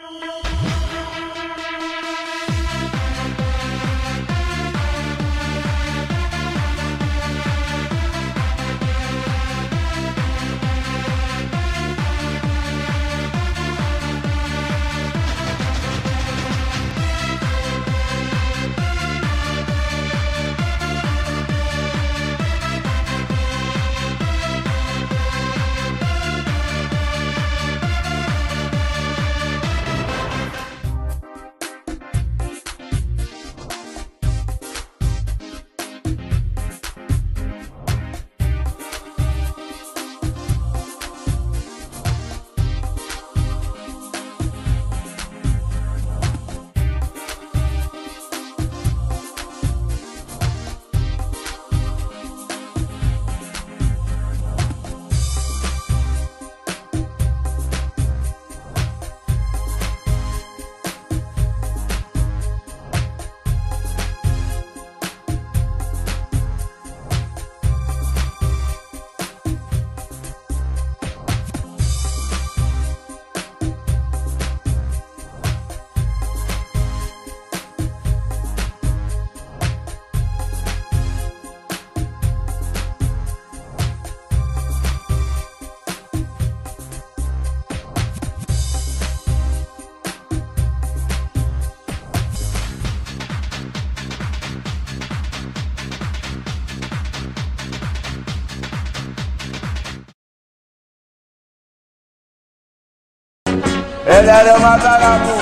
Έλα ρε μαντάρα μου.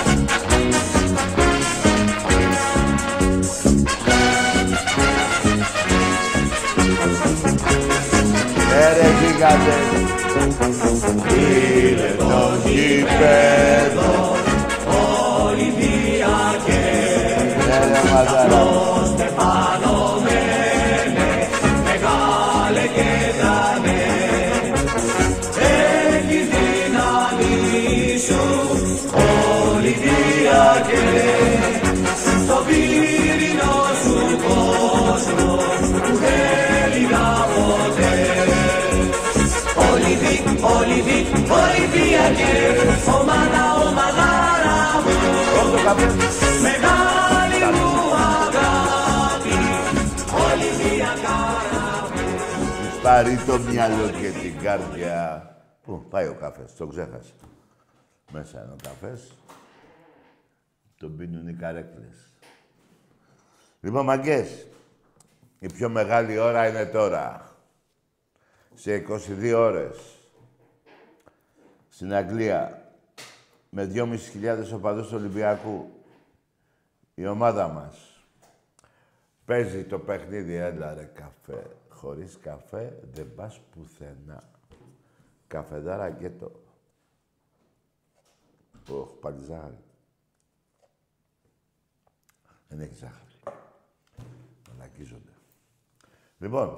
Ρε γίγαντες. Είναι το γήπεδο Ολυμπιακές. Ρε μαντάρα μου. Στο πύρινο σου κόσμο που θέλει να ποτέ. Ολυμπιακέ, ομαδάρα μου, μεγάλη μου αγάπη, Ολυμπιακάρα μου. Πάρει το μυαλό και την καρδιά. Πού πάει ο καφές, το ξέχασα. Μέσα είναι ο καφές. Τον πίνουν οι καρέκλες. Λοιπόν, μαγκές, η πιο μεγάλη ώρα είναι τώρα. Σε 22 ώρες. Στην Αγγλία, με 2.500 οπαδούς του Ολυμπιακού, η ομάδα μας παίζει το παιχνίδι. Έλα ρε καφέ. Χωρίς καφέ δεν πας πουθενά. Καφεδάρα γκέτο. Ωχ, πάλι ζάχαρη. Δεν έχει ζάχαρη. Μαλακίζονται. Λοιπόν,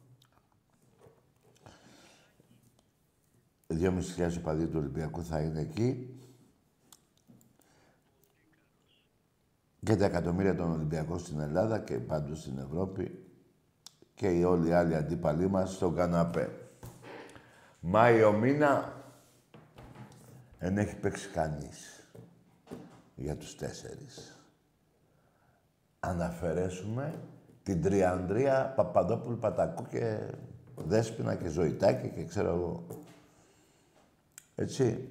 2.500 οπαδοί του Ολυμπιακού θα είναι εκεί. Και τα εκατομμύρια των Ολυμπιακών στην Ελλάδα και παντού στην Ευρώπη. Και οι όλοι οι άλλοι αντίπαλοι μας στον καναπέ. Μάιο μήνα δεν έχει παίξει κανείς για τους 4. Αν αφαιρέσουμε την Τριανδρία, Παπαδόπουλου, Πατακού και Δέσποινα και Ζωητάκη και ξέρω εγώ. Έτσι.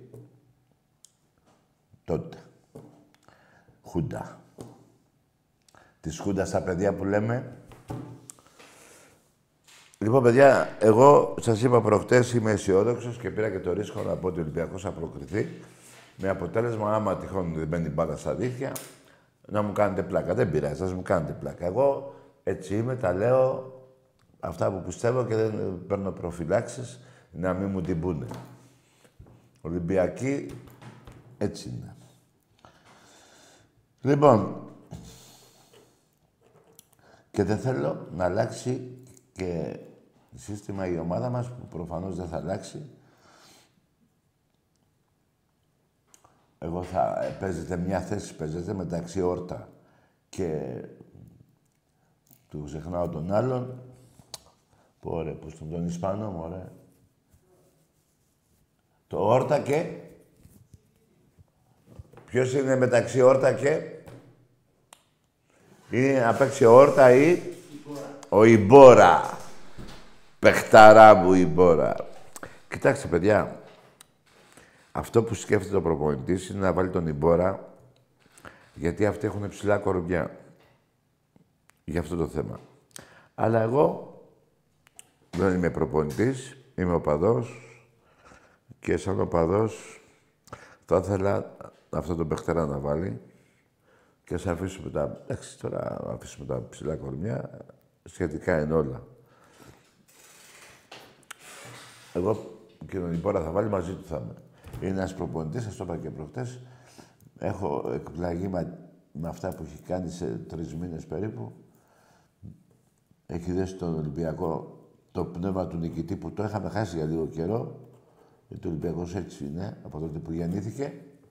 Τότε. Χούντα. Της Χούντας τα παιδιά που λέμε. Λοιπόν, παιδιά, εγώ σας είπα προχτές είμαι αισιόδοξος και πήρα και το ρίσκο να πω ότι ο Ολυμπιακός θα προκριθεί. Με αποτέλεσμα, άμα τυχόν δεν μπαίνει μπάλα στα δίχτυα, να μου κάνετε πλάκα. Δεν πειράζει, σας μου κάνετε πλάκα. Εγώ έτσι είμαι, τα λέω αυτά που πιστεύω και δεν παίρνω προφυλάξεις να μην μου την πούνε. Ολυμπιακοί έτσι είναι. Λοιπόν, και δεν θέλω να αλλάξει και σύστημα η ομάδα μας, που προφανώς δεν θα αλλάξει. Εγώ θα παίζετε μια θέση, παίζετε μεταξύ Όρτα και του ξεχνάω τον άλλον. Πόρε, πώς τον Ισπανό μου, ωραία. Το Όρτα και... Ποιος είναι μεταξύ Όρτα και... Είναι να παίξει Όρτα ή... Ο Ιμπόρα. Παιχταρά μου Ιμπόρα. Κοιτάξτε, παιδιά. Αυτό που σκέφτεται ο προπονητής είναι να βάλει τον Ιμπόρα, γιατί αυτοί έχουν ψηλά κορμιά. Για αυτό το θέμα. Αλλά εγώ δεν είμαι προπονητής, είμαι οπαδός και σαν οπαδός θα ήθελα αυτό το παιχταρά να βάλει και ας αφήσουμε τα... Εντάξει, τώρα αφήσουμε τα ψηλά κορμιά, σχετικά είναι όλα. Εγώ και τον Ιμπόρα θα βάλει, μαζί του θα είμαι. Είναι ένας προπονητής, σας το είπα και προχτές. Έχω εκπλαγεί με αυτά που έχει κάνει σε 3 μήνες περίπου. Έχει δέσει τον Ολυμπιακό το πνεύμα του νικητή που το είχαμε χάσει για λίγο καιρό. Γιατί ο Ολυμπιακός έτσι είναι, από τότε που γεννήθηκε.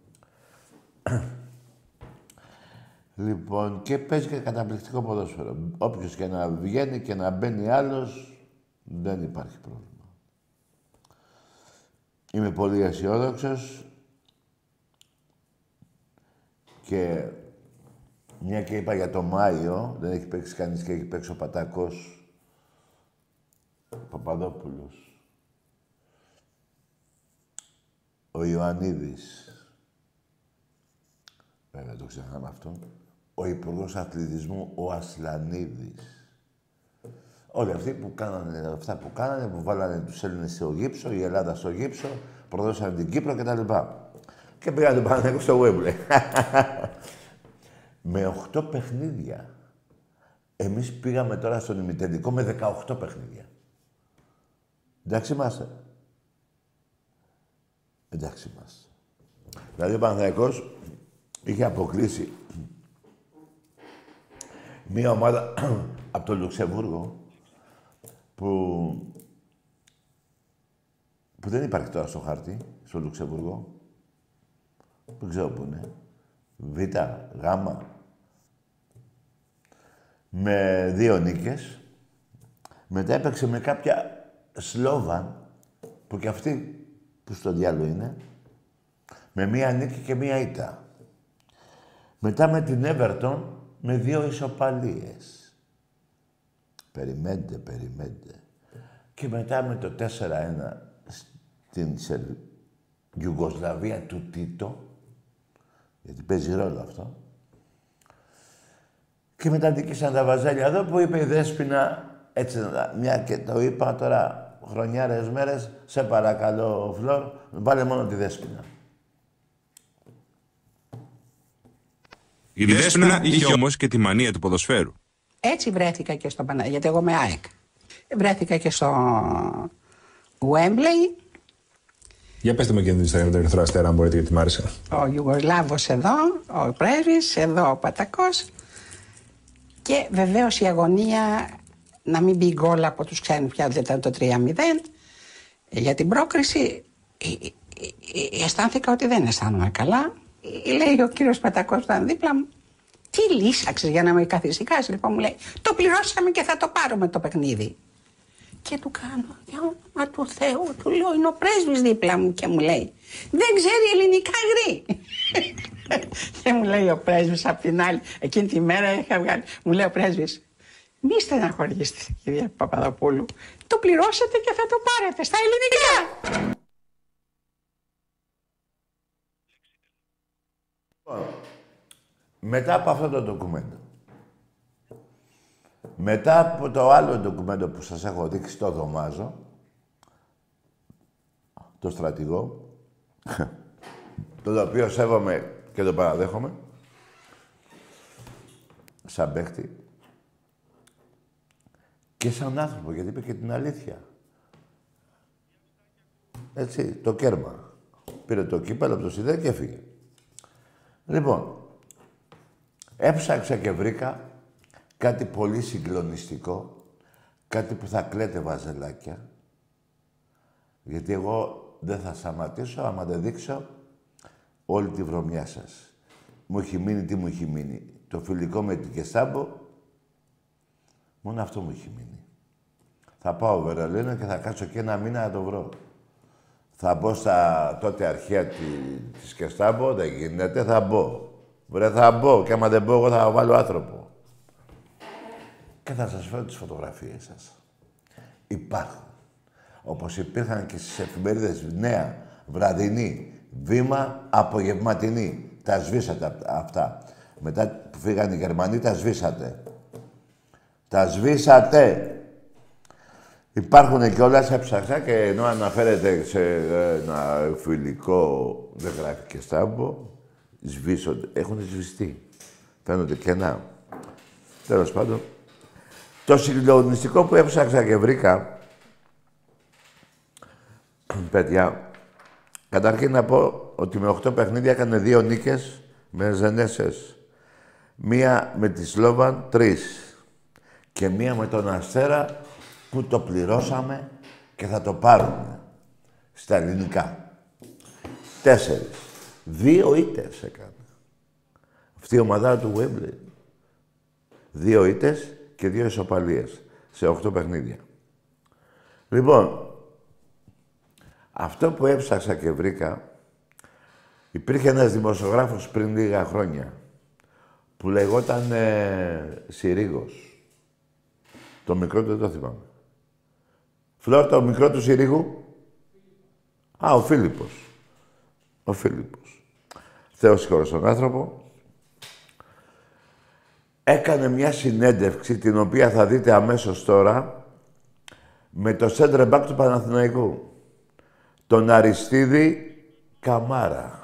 Λοιπόν, και παίζει και καταπληκτικό ποδόσφαιρο. Όποιος και να βγαίνει και να μπαίνει άλλος, δεν υπάρχει πρόβλημα. Είμαι πολύ αισιόδοξος και μια και είπα για το Μάιο, δεν έχει παίξει κανείς και έχει παίξει ο Πατακός Παπαδόπουλος, ο Ιωαννίδης, βέβαια το ξεχνάμε αυτό, ο Υπουργός Αθλητισμού, ο Ασλανίδης. Όλοι αυτοί που κάνανε αυτά που κάνανε, που βάλανε τους Έλληνες στο γύψο, η Ελλάδα στο γύψο, προδώσανε την Κύπρο κτλ. Και πήγανε τον Παναθηναϊκό στο Wembley. Με 8 παιχνίδια. Εμείς πήγαμε τώρα στον ημιτελικό με 18 παιχνίδια. Εντάξει είμαστε. Εντάξει είμαστε. Δηλαδή ο Παναθηναϊκός είχε αποκλείσει μία ομάδα από το Λουξεμβούργο που δεν υπάρχει τώρα στο χάρτη, στο Λουξεμβούργο. Δεν ξέρω πού είναι. Β, Γ. Με 2 νίκες. Μετά έπαιξε με κάποια Σλόβαν, που και αυτή που στο διάλογο είναι, με 1 νίκη και 1 ήττα. Μετά με την Everton με 2 ισοπαλίες. Περιμένετε. Και μετά με το 4-1 στην Ιουγκοσλαβία του Τίτο, γιατί παίζει ρόλο αυτό. Και μετά νικήσαν τα βαζέλια εδώ που είπε η Δέσποινα, έτσι, μια και το είπα τώρα χρονιάρες μέρες, σε παρακαλώ Φλόρ, βάλε μόνο τη Δέσποινα. Η Δέσποινα είχε όμως και τη μανία του ποδοσφαίρου. Έτσι βρέθηκα και στο Παναγιώτη, γιατί εγώ είμαι ΑΕΚ. Βρέθηκα και στο Wembley. Για πέστε μου και την Instagram του Ερυθρό Αστέρα, αν μπορείτε, γιατί μ' άρεσε. Ο Ιουγκοσλάβος εδώ, ο πρέσβης, εδώ ο Πατακός. Και βεβαίως η αγωνία να μην μπει γκολ από τους ξένους πια, δεν ήταν το 3-0. Για την πρόκριση αισθάνθηκα ότι δεν αισθάνομαι καλά. Λέει ο κύριος Πατακός που ήταν δίπλα μου, τι λύσαξες για να με καθησυχάσει. Λοιπόν μου λέει, το πληρώσαμε και θα το πάρουμε το παιχνίδι. Και του κάνω, για όνομα του Θεού, του λέω, είναι ο πρέσβης δίπλα μου και μου λέει, δεν ξέρει ελληνικά γρή. Και μου λέει ο πρέσβης απ' την άλλη, εκείνη τη μέρα είχα βγάλει, μου λέει ο πρέσβης, μη στεναχωρήσετε κυρία Παπαδοπούλου, το πληρώσατε και θα το πάρετε στα ελληνικά. Μετά από αυτό το ντοκουμέντο, μετά από το άλλο ντοκουμέντο που σας έχω δείξει, το Δωμάζο, το στρατηγό, το οποίο σέβομαι και το παραδέχομαι, σαν παίχτη και σαν άνθρωπο, γιατί είπε και την αλήθεια. Έτσι, το κέρμα. Πήρε το κύπελλο από το σιδέρι και έφυγε. Λοιπόν, έψαξα και βρήκα κάτι πολύ συγκλονιστικό, κάτι που θα κλαίτε βαζελάκια, γιατί εγώ δεν θα σταματήσω άμα δεν δείξω όλη τη βρωμιά σας. Μου έχει μείνει, τι μου έχει μείνει. Το φιλικό με την Κεστάμπο, μόνο αυτό μου έχει μείνει. Θα πάω Βερολίνο και θα κάτσω και 1 μήνα να το βρω. Θα μπω στα τότε αρχεία της Κεστάμπο, δεν γίνεται, θα μπω. Βρε, θα μπω και άμα δεν μπω, εγώ θα βάλω άνθρωπο. Και θα σας φέρω τις φωτογραφίες σας. Υπάρχουν. Όπως υπήρχαν και στις εφημερίδες Νέα, Βραδινή, Βήμα, Απογευματινή. Τα σβήσατε αυτά. Μετά που φύγαν οι Γερμανοί, τα σβήσατε. Τα σβήσατε. Υπάρχουν κιόλας, έψαξα και ενώ αναφέρεται σε ένα φιλικό, δεν γράφει και Στάμπο, σβήσονται. Έχουν σβηστεί. Φαίνονται κενά. Τέλος πάντων. Το συγκλονιστικό που έψαξα και βρήκα, παιδιά, καταρχήν να πω ότι με 8 παιχνίδια έκανε 2 νίκες με Ζενέσες. Μία με τη Σλόβαν, 3. Και μία με τον Αστέρα που το πληρώσαμε και θα το πάρουμε στα ελληνικά. 4. 2 ήττες έκανε. Αυτή η ομάδα του Wembley. 2 ήττες και 2 ισοπαλίες σε 8 παιχνίδια. Λοιπόν, αυτό που έψαξα και βρήκα, υπήρχε ένας δημοσιογράφος πριν λίγα χρόνια που λεγόταν Συρίγος. Το μικρό του δεν το θυμάμαι. Φλόρ, το μικρό του Συρίγου. Α, ο Φίλιππος. Ο Φίλιππος. Θεός συγχωρεί στον άνθρωπο. Έκανε μια συνέντευξη, την οποία θα δείτε αμέσως τώρα, με το center back του Παναθηναϊκού. Τον Αριστίδη Καμάρα.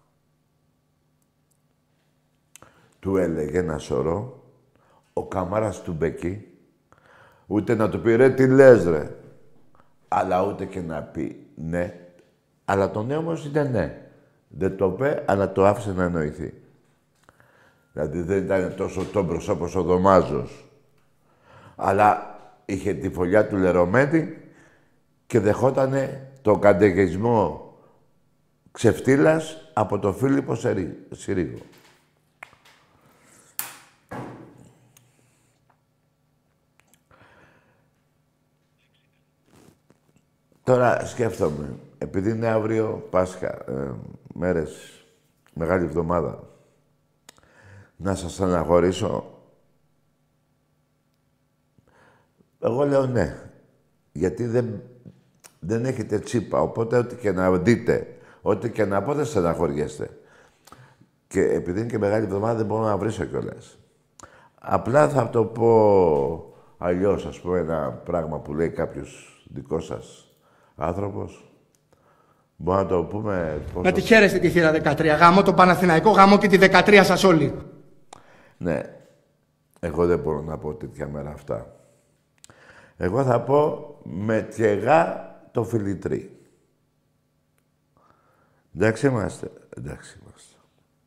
Του έλεγε ένα σωρό, ο Καμάρας του Μπεκί, ούτε να του πει ρε τι λες ρε, αλλά ούτε και να πει ναι. Αλλά το ναι όμως ήταν ναι. Δεν το είπε, αλλά το άφησε να εννοηθεί. Δηλαδή δεν ήταν τόσο τόμπρος όπως ο Δωμάζος. Αλλά είχε τη φωλιά του λερωμένη και δεχότανε το καταιγισμό ξεφτύλας από τον Φίλιππο Συρίγο. Τώρα σκέφτομαι, επειδή είναι αύριο Πάσχα, μέρες, Μεγάλη Εβδομάδα, να σας αναχωρήσω. Εγώ λέω ναι, γιατί δεν έχετε τσίπα, οπότε ό,τι και να δείτε, ό,τι και να πω δεν στεναχωριέστε. Και επειδή είναι και Μεγάλη Εβδομάδα δεν μπορώ να βρίσω κιόλας. Απλά θα το πω αλλιώς, ας πούμε, ένα πράγμα που λέει κάποιος δικός σας άνθρωπος. Μπορούμε να το πούμε... Να τη χαίρεστε τη θύρα 13. Γάμο το Παναθηναϊκό, γάμο και τη 13 σας όλοι. Ναι. Εγώ δεν μπορώ να πω τέτοια μέρα αυτά. Εγώ θα πω με τιεγά το φιλιτρί. Εντάξει είμαστε. Εντάξει είμαστε.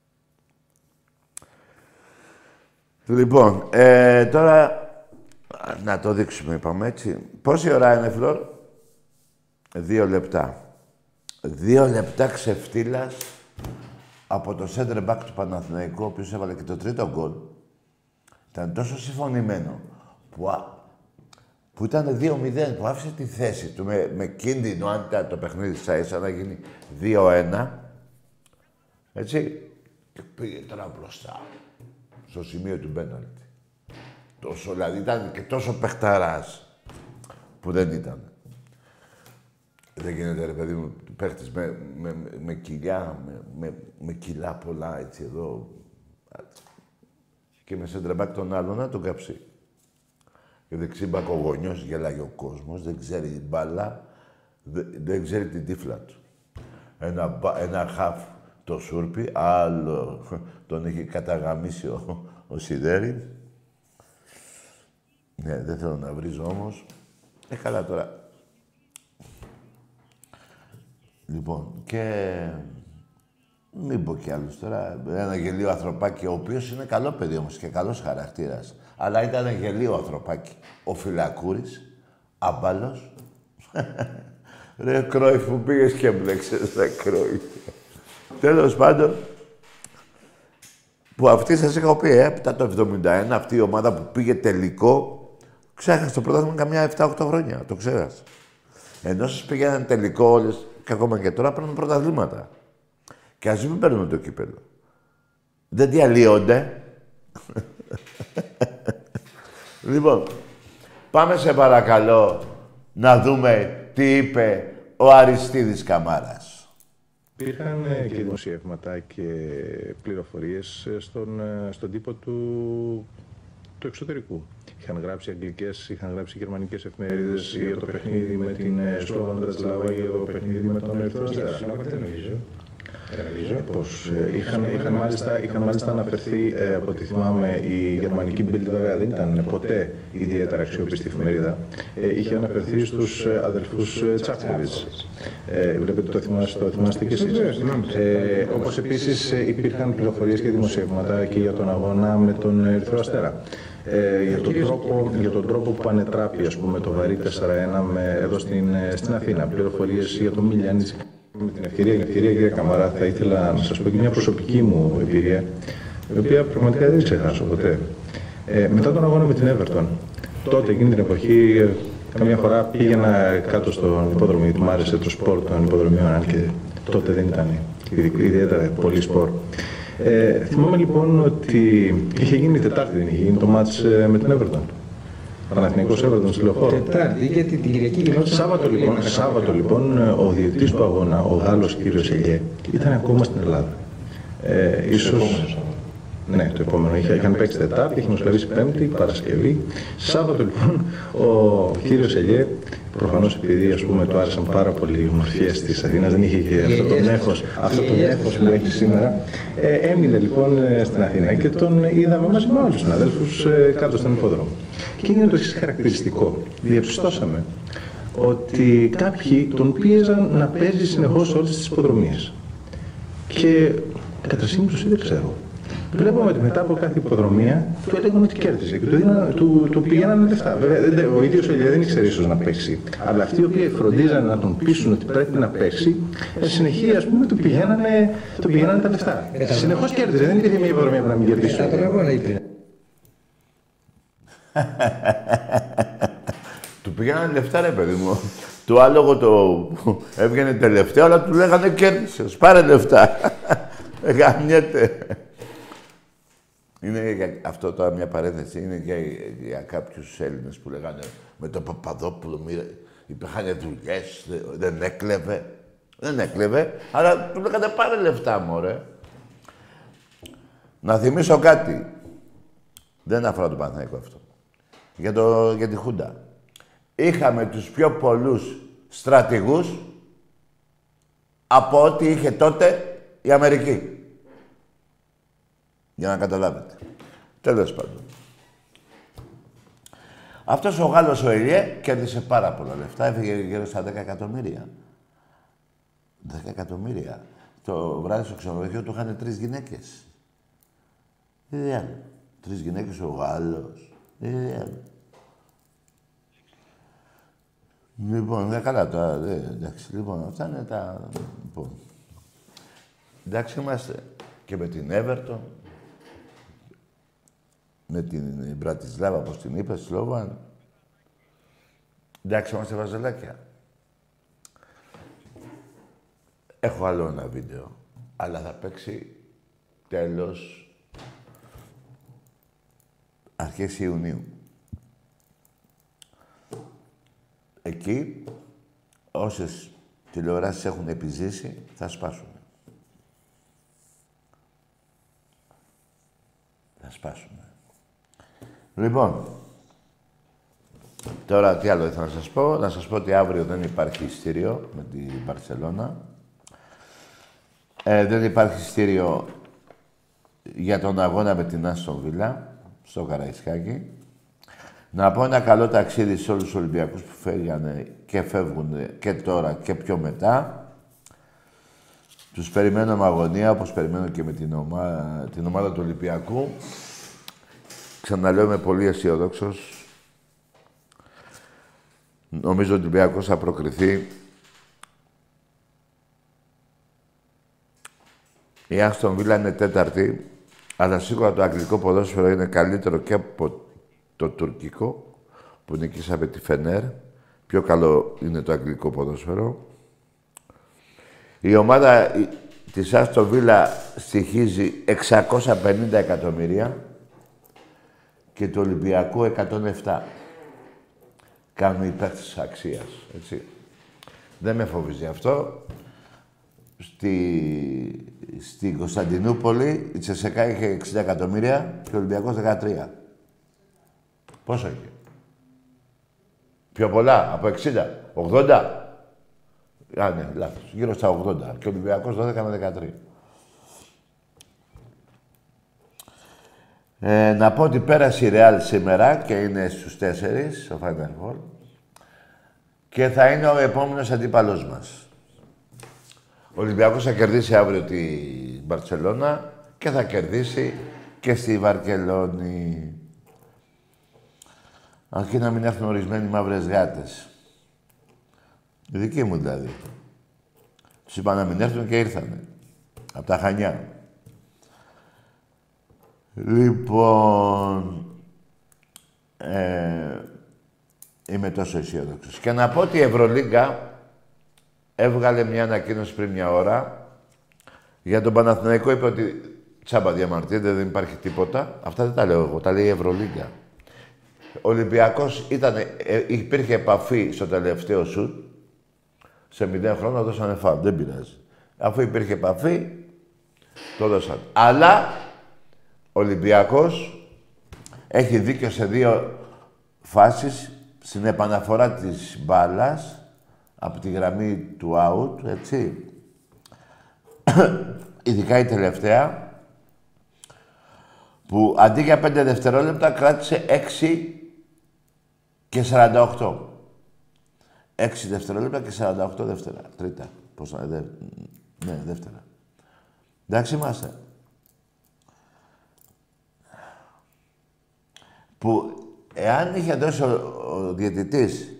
Λοιπόν, τώρα να το δείξουμε, είπαμε έτσι. Πόση ώρα είναι, Φλόρ? 2 λεπτά. 2 λεπτά ξεφτύλας από το center back του Παναθηναϊκού, ο οποίος έβαλε και το τρίτο γκολ. Ήταν τόσο συμφωνημένο που ήταν 2-0, που άφησε τη θέση του με κίνδυνο, αν ήταν το παιχνίδι σαν να γίνει 2-1. Έτσι. Και πήγε τώρα μπροστά, στο σημείο του πέναλτι. Τόσο, δηλαδή ήταν και τόσο παιχταράς που δεν ήταν. Δεν γίνεται, ρε παιδί μου, παίχτης με κοιλιά, με κιλά πολλά, έτσι, εδώ. Και με σεντρεμπάκ τον άλλο να τον κάψει. Και δεξίμπακ ο γονιός, γελάει ο κόσμος, δεν ξέρει την μπάλα, δεν ξέρει την τύφλα του. Ένα χαφ το Σούρπι, άλλο τον είχε καταγαμίσει ο Σιδέρη. Ναι, δεν θέλω να βρίζω όμως. Καλά τώρα. Λοιπόν, και μην πω κι άλλους τώρα. Ένα γελίο ανθρωπάκι, ο οποίος είναι καλό παιδί όμως και καλός χαρακτήρας. Αλλά ήταν γελίο ανθρωπάκι. Ο Φυλακούρης, άμπαλος. Ρε Κρόιφ που πήγες και μπλέξες, ρε Κρόιφ. Τέλος πάντων, που αυτή σας είχα πει, έπειτα το 71, αυτή η ομάδα που πήγε τελικό, ξέχασε το πρωτάθλημα καμιά 7-8 χρόνια. Το ξέχασε. Ενώ σας πήγαιναν τελικό όλες, Και ακόμα και τώρα παίρνουν πρωταθλήματα. Και ας μην παίρνουν το κύπελλο. Δεν διαλύονται. Λοιπόν, πάμε σε παρακαλώ να δούμε τι είπε ο Αριστίδης Καμάρας. Υπήρχαν και δημοσιεύματα και πληροφορίες στον τύπο του εξωτερικού. Είχαν γράψει αγγλικές, είχαν γράψει γερμανικές εφημερίδες για το παιχνίδι με την Σλόβαν Μπρατισλάβα ή το παιχνίδι με τον Ερυθρό Αστέρα. Πως είχαν μάλιστα αναφερθεί, από ό,τι θυμάμαι, η γερμανική Bild, βέβαια δεν ήταν ποτέ ιδιαίτερα αξιόπιστη εφημερίδα, είχε αναφερθεί στους αδελφούς Τσάφκοβιτς. Βλέπετε, το θυμάστε κι εσείς. Όπως επίσης υπήρχαν πληροφορίες και δημοσιεύματα και για τον αγώνα με τον Ερυθρό Αστέρα. Για τον τρόπο που πανετράπη, ας πούμε, το βαρύ 4-1 εδώ στην Αθήνα. Πληροφορίες για τον Μιλιάνιτς. Με την ευκαιρία, κυρία Καμαρά, θα ήθελα να σας πω και μια προσωπική μου εμπειρία, η οποία πραγματικά δεν ξεχάσω ποτέ. Μετά τον αγώνα με την Everton, τότε εκείνη την εποχή, καμιά φορά πήγαινα κάτω στον υπόδρομο, γιατί μου άρεσε το σπορ των υποδρομίων, αν και τότε δεν ήταν ιδιαίτερα πολύ σπορ. Θυμάμαι λοιπόν ότι είχε γίνει Τετάρτη, δεν είχε γίνει το μάτς με την Everton. Παναθηναϊκός Everton στη Λεωφόρο. Τετάρτη, γιατί την Κυριακή γινόταν. Σάββατο λοιπόν, ο διαιτητής του αγώνα, ο Γάλλος κύριος Ελιέ, ήταν ακόμα στην Ελλάδα. Ίσως. Ναι, το επόμενο. Είχαν παίξει Τετάρτη, είχε μοσχαρίσει Πέμπτη, Παρασκευή. Σάββατο λοιπόν, ο κύριος Ελιέ, προφανώς επειδή ας πούμε του άρεσαν πάρα πολύ οι ομορφιές της Αθήνας, δεν είχε και αυτό το νέφος που έχει σήμερα. Έμεινε λοιπόν στην Αθήνα και τον είδαμε μαζί με όλους τους συναδέλφους κάτω στον υπόδρομο. Και είναι το εξής χαρακτηριστικό. Διαπιστώσαμε ότι κάποιοι τον πίεζαν να παίζει συνεχώς όλες τις υποδρομίες. Και κατά σύμπτωση δεν ξέρω. Βλέπουμε ότι μετά από κάθε υποδρομία του έλεγαν ότι κέρδιζε και του πηγαίνανε λεφτά. Βέβαια, ο ίδιος ο Ηλία δεν ήξερε ίσως να παίξει. Αλλά αυτοί οι οποίοι φροντίζαν να τον πείσουν ότι πρέπει να παίξει, συνεχεία ας πούμε του πηγαίνανε τα λεφτά. Συνεχώς κέρδιζε, δεν υπήρχε μια υποδρομία που να μην κερδίσει. Του πηγαίνανε λεφτά, ρε παιδί μου. Το άλογο το έβγαινε τελευταίο, αλλά του λέγανε κέρδισες. Πάρε λεφτά. Γαμιέται. Είναι για αυτό τώρα μια παρένθεση. Είναι για κάποιους Έλληνες που λέγανε με τον Παπαδόπουλο υπήρχαν δουλειές, δεν έκλεβε. Δεν έκλεβε, αλλά του λέγανε πάρε λεφτά, μωρέ. Να θυμίσω κάτι. Δεν αφορά τον Παναθηναϊκό αυτό. Για τη Χούντα. Είχαμε τους πιο πολλούς στρατηγούς από ό,τι είχε τότε η Αμερική. Για να καταλάβετε. Τέλος πάντων. Αυτός ο Γάλλος ο Ελιέ κέρδισε πάρα πολλά λεφτά. Έφυγε γύρω στα 10 εκατομμύρια. 10 εκατομμύρια. Το βράδυ στο ξενοδοχείο του είχαν 3 γυναίκες. Δεν είναι άλλο. 3 γυναίκες ο Γάλλος. Δεν είναι άλλο. Λοιπόν, καλά τώρα. Εντάξει, λοιπόν, αυτά είναι τα... Λοιπόν. Εντάξει είμαστε και με την Everton. Με την Μπρατισλάβα, όπως την είπε, Σλόβαν. Εντάξει, είμαστε βαζελάκια. Έχω άλλο ένα βίντεο, αλλά θα παίξει τέλος αρχές Ιουνίου. Εκεί, όσες τηλεοράσεις έχουν επιζήσει, θα σπάσουν. Θα σπάσουν. Λοιπόν, τώρα τι άλλο ήθελα να σας πω. Να σας πω ότι αύριο δεν υπάρχει ειστήριο με την Μπαρσελόνα. Δεν υπάρχει ειστήριο για τον αγώνα με την Άστον Βίλα, στο Καραϊσκάκι. Να πω ένα καλό ταξίδι σε όλους τους Ολυμπιακούς που φεύγανε και φεύγουν και τώρα και πιο μετά. Τους περιμένω με αγωνία, όπως περιμένω και με την ομάδα του Ολυμπιακού. Ξαναλέω, είμαι πολύ αισιοδόξος. Νομίζω ότι ο Ολυμπιακός θα προκριθεί. Η Άστον Βίλα είναι τέταρτη, αλλά σίγουρα το αγγλικό ποδόσφαιρο είναι καλύτερο και από το τουρκικό, που νικήσαμε τη Φενέρ. Πιο καλό είναι το αγγλικό ποδόσφαιρο. Η ομάδα της Άστον Βίλα στοιχίζει 650 εκατομμύρια και του Ολυμπιακού 107. Κάνουν οι παίκτες αξίας, έτσι. Δεν με φοβίζει αυτό. Στην Κωνσταντινούπολη η Τσεσεκά είχε 60 εκατομμύρια και ο Ολυμπιακός 13. Πόσο είχε? Πιο πολλά, από 60, 80. Α, ναι, λάθος. Γύρω στα 80. Και ο Ολυμπιακός 12 με 13. Να πω ότι πέρασε η Ρεάλ σήμερα και είναι στους 4 στο Final Four και θα είναι ο επόμενος αντίπαλός μας. Ο Ολυμπιακός θα κερδίσει αύριο τη Μπαρτσελώνα και θα κερδίσει και στη Βαρκελόνη. Αρκεί να μην έρθουν ορισμένοι μαύρες γάτες. Οι δικοί μου δηλαδή. Τους είπα να μην έρθουν και ήρθανε. Απ' τα Χανιά. Λοιπόν... είμαι τόσο αισιόδοξος. Και να πω ότι η Ευρωλίγκα έβγαλε μια ανακοίνωση πριν μια ώρα για τον Παναθηναϊκό. Είπε ότι τσάμπα διαμαρτύρεται, δεν υπάρχει τίποτα. Αυτά δεν τα λέω εγώ, τα λέει η Ευρωλίγκα. Ο Ολυμπιακός υπήρχε επαφή στο τελευταίο σουτ. Σε 0 χρόνια δώσανε φάουλ, δεν πειράζει. Αφού υπήρχε επαφή, το δώσανε. Αλλά ο Ολυμπιακός έχει δίκιο σε 2 φάσεις στην επαναφορά της μπάλας από τη γραμμή του out, έτσι. Ειδικά η τελευταία, που αντί για 5 δευτερόλεπτα κράτησε 6 και 48. 6 δευτερόλεπτα και 48 δεύτερα. Τρίτα. Πώς να ναι, δεύτερα. Εντάξει είμαστε. Που εάν είχε δώσει ο διαιτητής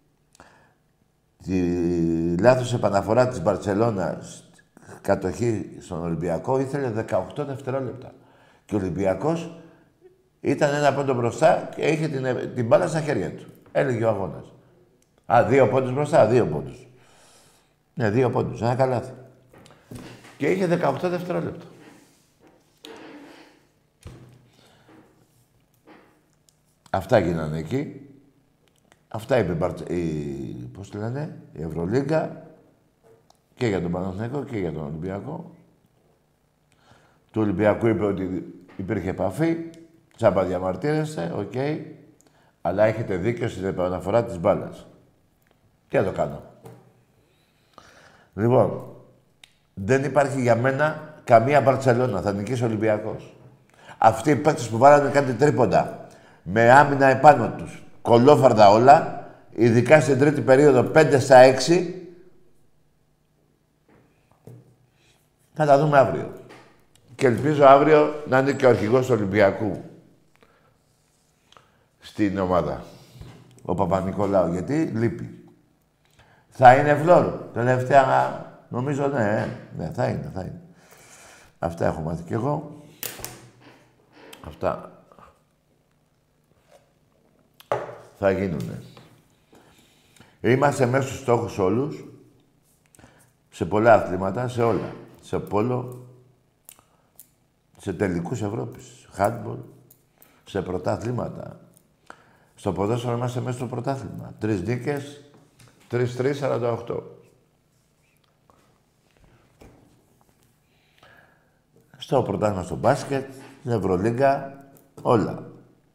τη λάθος επαναφορά της Μπαρτσελώνας κατοχή στον Ολυμπιακό, ήθελε 18 δευτερόλεπτα. Και ο Ολυμπιακός ήταν 1 πόντο μπροστά και είχε την μπάλα στα χέρια του. Έλεγε ο αγώνας. Α, 2 πόντους μπροστά, 2 πόντους. Ναι, 2 πόντους, ένα καλάθι. Και είχε 18 δευτερόλεπτα. Αυτά γίνανε εκεί. Αυτά είπε πώς τη λένε, η Ευρωλίγκα και για τον Παναθηναϊκό και για τον Ολυμπιακό. Του Ολυμπιακού είπε ότι υπήρχε επαφή, τσάμπα διαμαρτύρεστε, οκ. Αλλά έχετε δίκιο στην επαναφορά της μπάλας. Και θα το κάνω. Λοιπόν, δεν υπάρχει για μένα καμία Μπαρτσελώνα. Θα νικήσει ο Ολυμπιακός. Αυτοί οι παίκτες που βάλανε κάτι τρίποντα, με άμυνα επάνω τους, κολόφαρδα όλα, ειδικά στην τρίτη περίοδο 5 στα 6, θα τα δούμε αύριο. Και ελπίζω αύριο να είναι και ο αρχηγός του Ολυμπιακού στην ομάδα. Ο Παπα-Νικολάου, γιατί λείπει. Θα είναι φλόρο. Τελευταία, νομίζω, ναι, θα είναι. Αυτά έχω μάθει κι εγώ. Αυτά θα γίνουνε. Είμαστε μέσα στους στόχους όλους, σε πολλά αθλήματα, σε όλα. Σε πόλο, σε τελικούς Ευρώπης, handball, σε πρωτάθληματα. Στο ποδόσφαιρο είμαστε μέσα στο πρωτάθλημα. 3 νίκες, 3-3, 48. Στο πρωτάθλημα στο μπάσκετ, στην Ευρωλίγκα, όλα.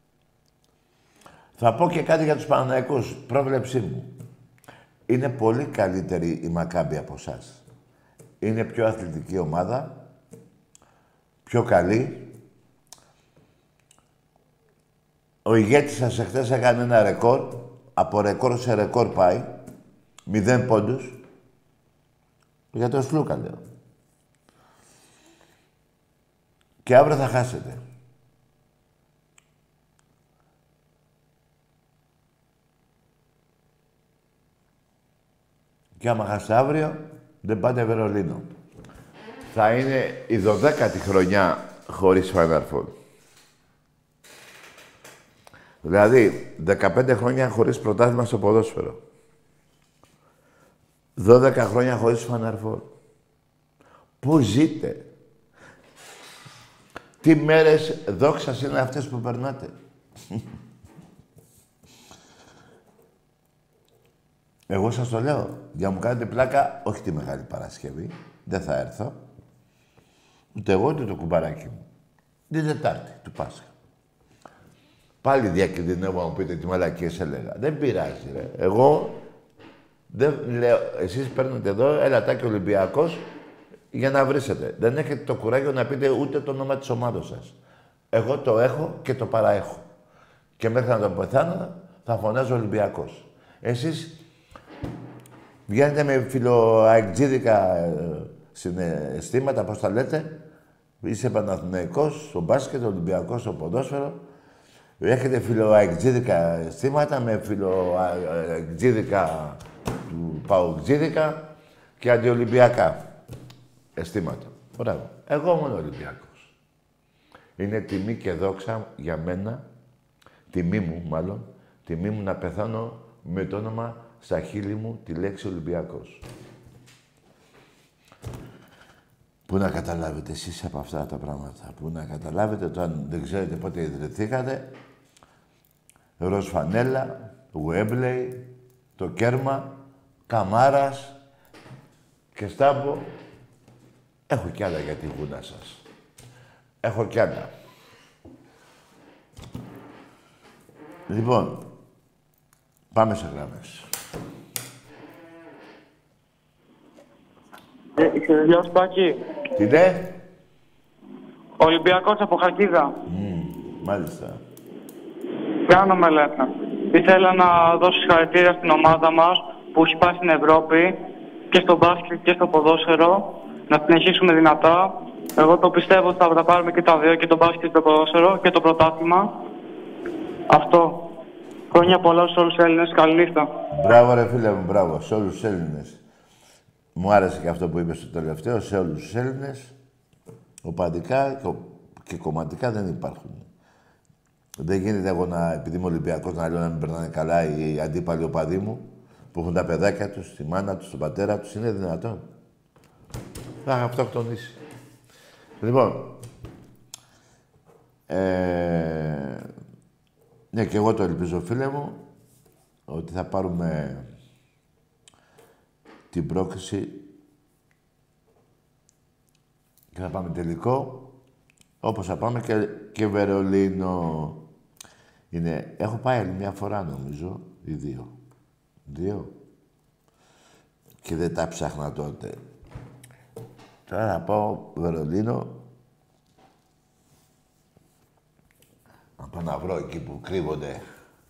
Θα πω και κάτι για τους Παναθηναϊκούς. Πρόβλεψή μου. Είναι πολύ καλύτερη η Μακάμπη από εσάς. Είναι πιο αθλητική ομάδα, πιο καλή. Ο ηγέτης σας εχθές έκανε ένα ρεκόρ. Από ρεκόρ σε ρεκόρ πάει. 0 πόντους. Για τον Σλούκα, λέω. Και αύριο θα χάσετε. Και άμα χάσετε αύριο, δεν πάτε Βερολίνο. Θα είναι η 12η χρονιά χωρίς Final Four. Δηλαδή, 15 χρόνια χωρίς πρωτάθλημα στο ποδόσφαιρο. 12 χρόνια χωρίς Final Four. Πού ζείτε. Τι μέρες δόξας είναι αυτές που περνάτε. Εγώ σας το λέω. Για να μου κάνετε πλάκα, όχι τη Μεγάλη Παρασκευή. Δεν θα έρθω. Ούτε εγώ, ούτε το κουμπαράκι μου. Την Τετάρτη του Πάσχα. Πάλι διακινδυνεύω να μου πείτε τι μαλακίες έλεγα. Δεν πειράζει, ρε. Εγώ δεν λέω... Εσείς παίρνετε εδώ, έλα τάκι Ολυμπιακός, για να βρίσετε. Δεν έχετε το κουράγιο να πείτε ούτε το όνομα της ομάδος σας. Εγώ το έχω και το παραέχω. Και μέχρι να το πεθάνω θα φωνάζω Ολυμπιακός. Εσείς βγαίνετε με φιλοαεκτζίδικα συναισθήματα, πώς τα λέτε. Είσαι Παναθηναϊκός στο μπάσκετ, Ολυμπιακός στο ποδόσφαιρο. Έχετε φιλοαεκτζίδικα αισθήματα με φιλοαεκτζίδικα του παοκτζίδικα και αντιολυμπιακά αισθήματα. Μπράβο. Εγώ μόνο Ολυμπιακός. Είναι τιμή και δόξα για μένα, τιμή μου μάλλον, τιμή μου να πεθάνω με το όνομα στα χείλη μου τη λέξη Ολυμπιακός. Πού να καταλάβετε εσείς από αυτά τα πράγματα. Πού να καταλάβετε όταν δεν ξέρετε πότε ιδρυθήκατε. Ροζ φανέλα, Γουέμπλεϊ, το Κέρμα, Καμάρας και Στάμπο. Έχω κι άλλα για τη γούνα σας. Έχω κι άλλα. Λοιπόν, πάμε σε γραμμές. Γεια σου, Τάκη. Τι δε? Ολυμπιακός από Χαλκίδα. Μάλιστα. Κάνω μελέτα. Ήθελα να δώσω συγχαρητήρια στην ομάδα μας που έχει πάει στην Ευρώπη και στο μπάσκετ και στο ποδόσφαιρο. Να συνεχίσουμε δυνατά. Εγώ το πιστεύω ότι θα τα πάρουμε και τα δύο, και το μπάσκετ και το ποδόσφαιρο και το πρωτάθλημα. Αυτό. Χρόνια πολλά σε όλους τους Έλληνες. Καλή νύχτα. Μπράβο ρε φίλε μου, μπράβο. Σε όλους τους Έλληνες. Μου άρεσε και αυτό που είπες στο τελευταίο. Σε όλους τους Έλληνες. Οπαδικά και κομματικά δεν υπάρχουν. Δεν γίνεται εγώ να, επειδή είμαι Ολυμπιακός, να λέω να μην περνάνε καλά οι αντίπαλοι οπαδοί μου που έχουν τα παιδάκια τους, τη μάνα τους, τον πατέρα τους. Είναι δυνατόν. Θα αυτοκτονήσει. Λοιπόν, ναι, και εγώ το ελπίζω, φίλε μου, ότι θα πάρουμε την πρόκριση και θα πάμε τελικό, όπως θα πάμε και Βερολίνο. Έχω πάει άλλη μια φορά, νομίζω, ή δύο. Και δεν τα ψάχνα τότε. Τώρα θα πάω Βερολίνο. Να πάω να βρω εκεί που κρύβονται.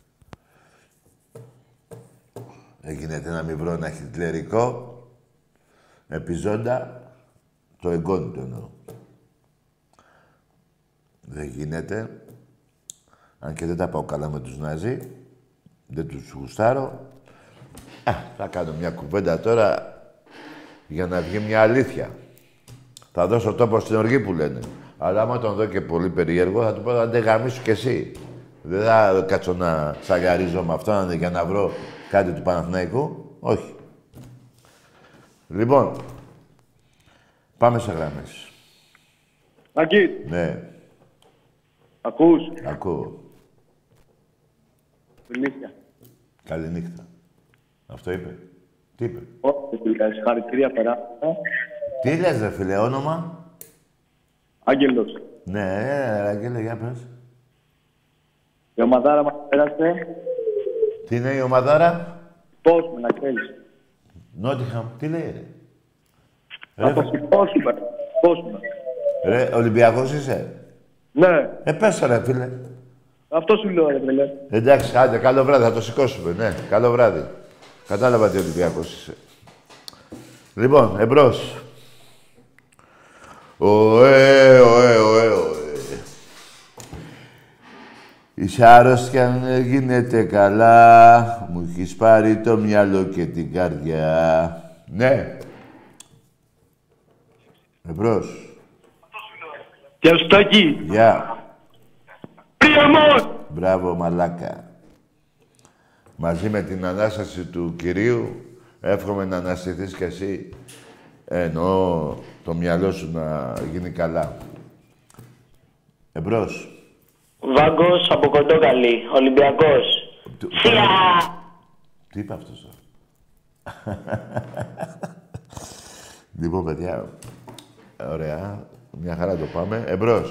Δεν γίνεται να μην βρω ένα χιτλερικό επιζώντα. Το εγγόνι του εννοώ. Δεν γίνεται. Αν και δεν τα πάω καλά με τους Ναζί. Δεν τους γουστάρω. Θα κάνω μια κουβέντα τώρα για να βγει μια αλήθεια. Θα δώσω τόπο στην οργή που λένε. Αλλά άμα τον δω και πολύ περίεργο, θα του πω να γαμίσου κι εσύ. Δεν θα κάτσω να σαγαρίζω με αυτό για να βρω κάτι του Παναθηναϊκού. Όχι. Λοιπόν, πάμε σε γραμμές. Ακή. Ναι. Ακούς. Ακούω. Νύχτα. Καληνύχτα. Αυτό είπε. Τι είπε. Όχι, συγχαρητήρια πέρα. Τι λες ρε φίλε, όνομα. Άγγελος. Ναι, Άγγελε, για πες. Η ομαδάρα μας πέρασε. Τι είναι η ομαδάρα. Πώς με να ξέρεις. Νότιχαμ, τι λέει ρε. Πώς με. Ρε, Ολυμπιακός είσαι. Ναι. Πες ρε φίλε. Αυτό σου λέω ρε φίλε. Εντάξει, άντε, καλό βράδυ, θα το σηκώσουμε, ναι. Καλό βράδυ. Κατάλαβα τι Ολυμπιακός είσαι. Λοιπόν, εμπρός. Ωε. Είσαι άρρωστια αν γίνεται καλά. Μου έχεις πάρει το μυαλό και την καρδιά. Ναι. Εμπρός. Γεια σου Τάκη. Γεια. Πριαμός. Μπράβο, μαλάκα. Μαζί με την Ανάσταση του Κυρίου, εύχομαι να αναστηθείς κι εσύ Εννοώ το μυαλό σου να γίνει καλά. Εμπρός. Βάγκος από Κοντόκαλη, Ολυμπιακός. Σιλά! Τι είπε αυτός τώρα. Λοιπόν, παιδιά, ωραία. Μια χαρά το πάμε. Εμπρός.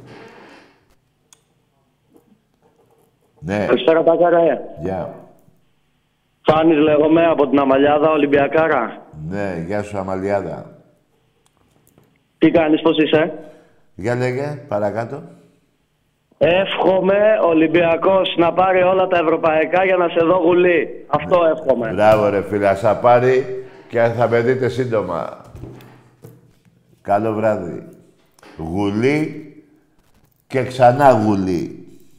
Ναι. Καλησπέρα, Πάκαρε. Γεια. Φάνης λέγομαι από την Αμαλιάδα, Ολυμπιακάρα. Ναι, γεια σου, Αμαλιάδα. Τι κάνεις, πώς είσαι? Για λέγε, παρακάτω. Εύχομαι ο Ολυμπιακός να πάρει όλα τα ευρωπαϊκά για να σε δω γουλή. Αυτό εύχομαι. Μπράβο, ρε φίλε, θα πάρει και θα με δείτε σύντομα. Καλό βράδυ. Γουλή και ξανά γουλή.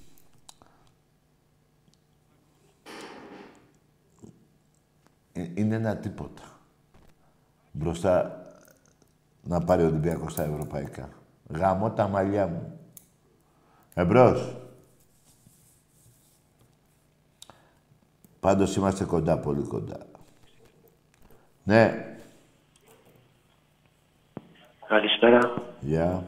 Είναι ένα τίποτα. Μπροστά να πάρει ο Ολυμπιακός στα ευρωπαϊκά. Γαμώ τα μαλλιά μου. Εμπρός. Πάντως είμαστε κοντά, πολύ κοντά. Ναι. Καλησπέρα. Γεια.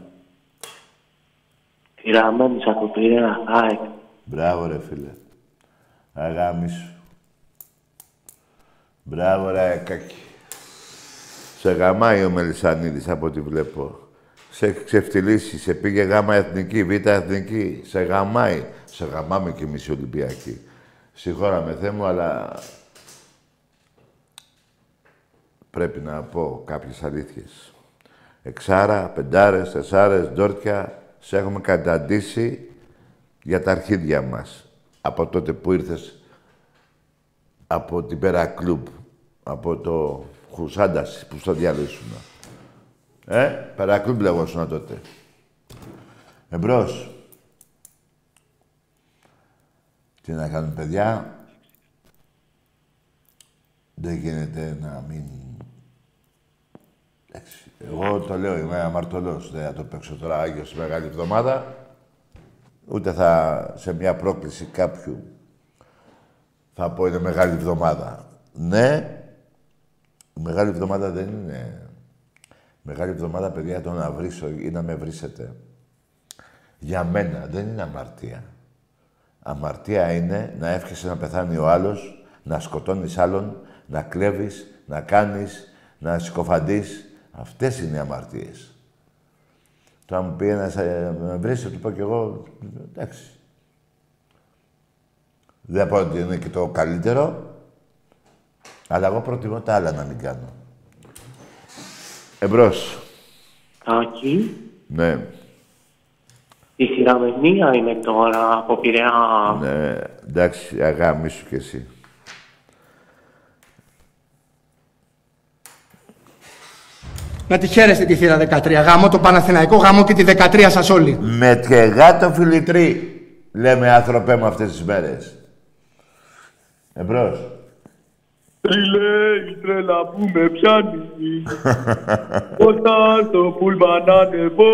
Ηραμένης από Πειραιά, ΑΕΚ. Μπράβο, ρε φίλε. Αγάμι σου. Μπράβο, ρε Κάκη. Σε γαμάει ο Μελισσανίδης από ό,τι βλέπω. Σε έχει ξεφτυλίσει, σε πήγε γάμα εθνική, β' εθνική. Σε γαμάει. Σε γαμάμε κι εμείς οι Ολυμπιακοί. Συγχώρα με Θεέ μου, αλλά πρέπει να πω κάποιες αλήθειες. Εξάρα, πεντάρες, τεσσάρες, ντόρτια, σε έχουμε καταντήσει για τα αρχίδια μας. Από τότε που ήρθες από την Πέρα Κλουμπ, από το Χουσάντας που στο διάλυσουν. Πέρα Κλουμπ λεγόσουνα τότε. Εμπρός. Τι να κάνουν, παιδιά. Δεν γίνεται να μην... Εντάξει. Εγώ το λέω, είμαι αμαρτωλός. Δεν θα το παίξω τώρα Άγιος τη Μεγάλη Εβδομάδα. Ούτε θα σε μια πρόκληση κάποιου θα πω είναι Μεγάλη Εβδομάδα. Ναι, η Μεγάλη Εβδομάδα δεν είναι... Μεγάλη Εβδομάδα, παιδιά, το να βρίσω ή να με βρίσετε. Για μένα δεν είναι αμαρτία. Αμαρτία είναι να εύχεσαι να πεθάνει ο άλλος, να σκοτώνεις άλλον, να κλέβεις, να κάνεις, να συκοφαντείς. Αυτές είναι οι αμαρτίες. Τώρα μου πει ένας με βρίσει, του πω κι εγώ, εντάξει. Δεν πω ότι είναι και το καλύτερο, αλλά εγώ προτιμώ τα άλλα να μην κάνω. Εμπρός. Τάκη. Ναι. Η Χειραμενία είναι τώρα από Πειραιά. Ναι, εντάξει, αγάμι σου κι εσύ. Να τη χαίρεστε τη θύρα 13. Γάμο το Παναθηναϊκό, γάμο και τη 13 σας όλοι. Με τεγάτο φιλιτρί, λέμε άνθρωπέ μου αυτές τις μέρες. Εμπρός. Τριλέ, η τρέλα που με πιάνει. Όταν το πούλμαν ανεβώ,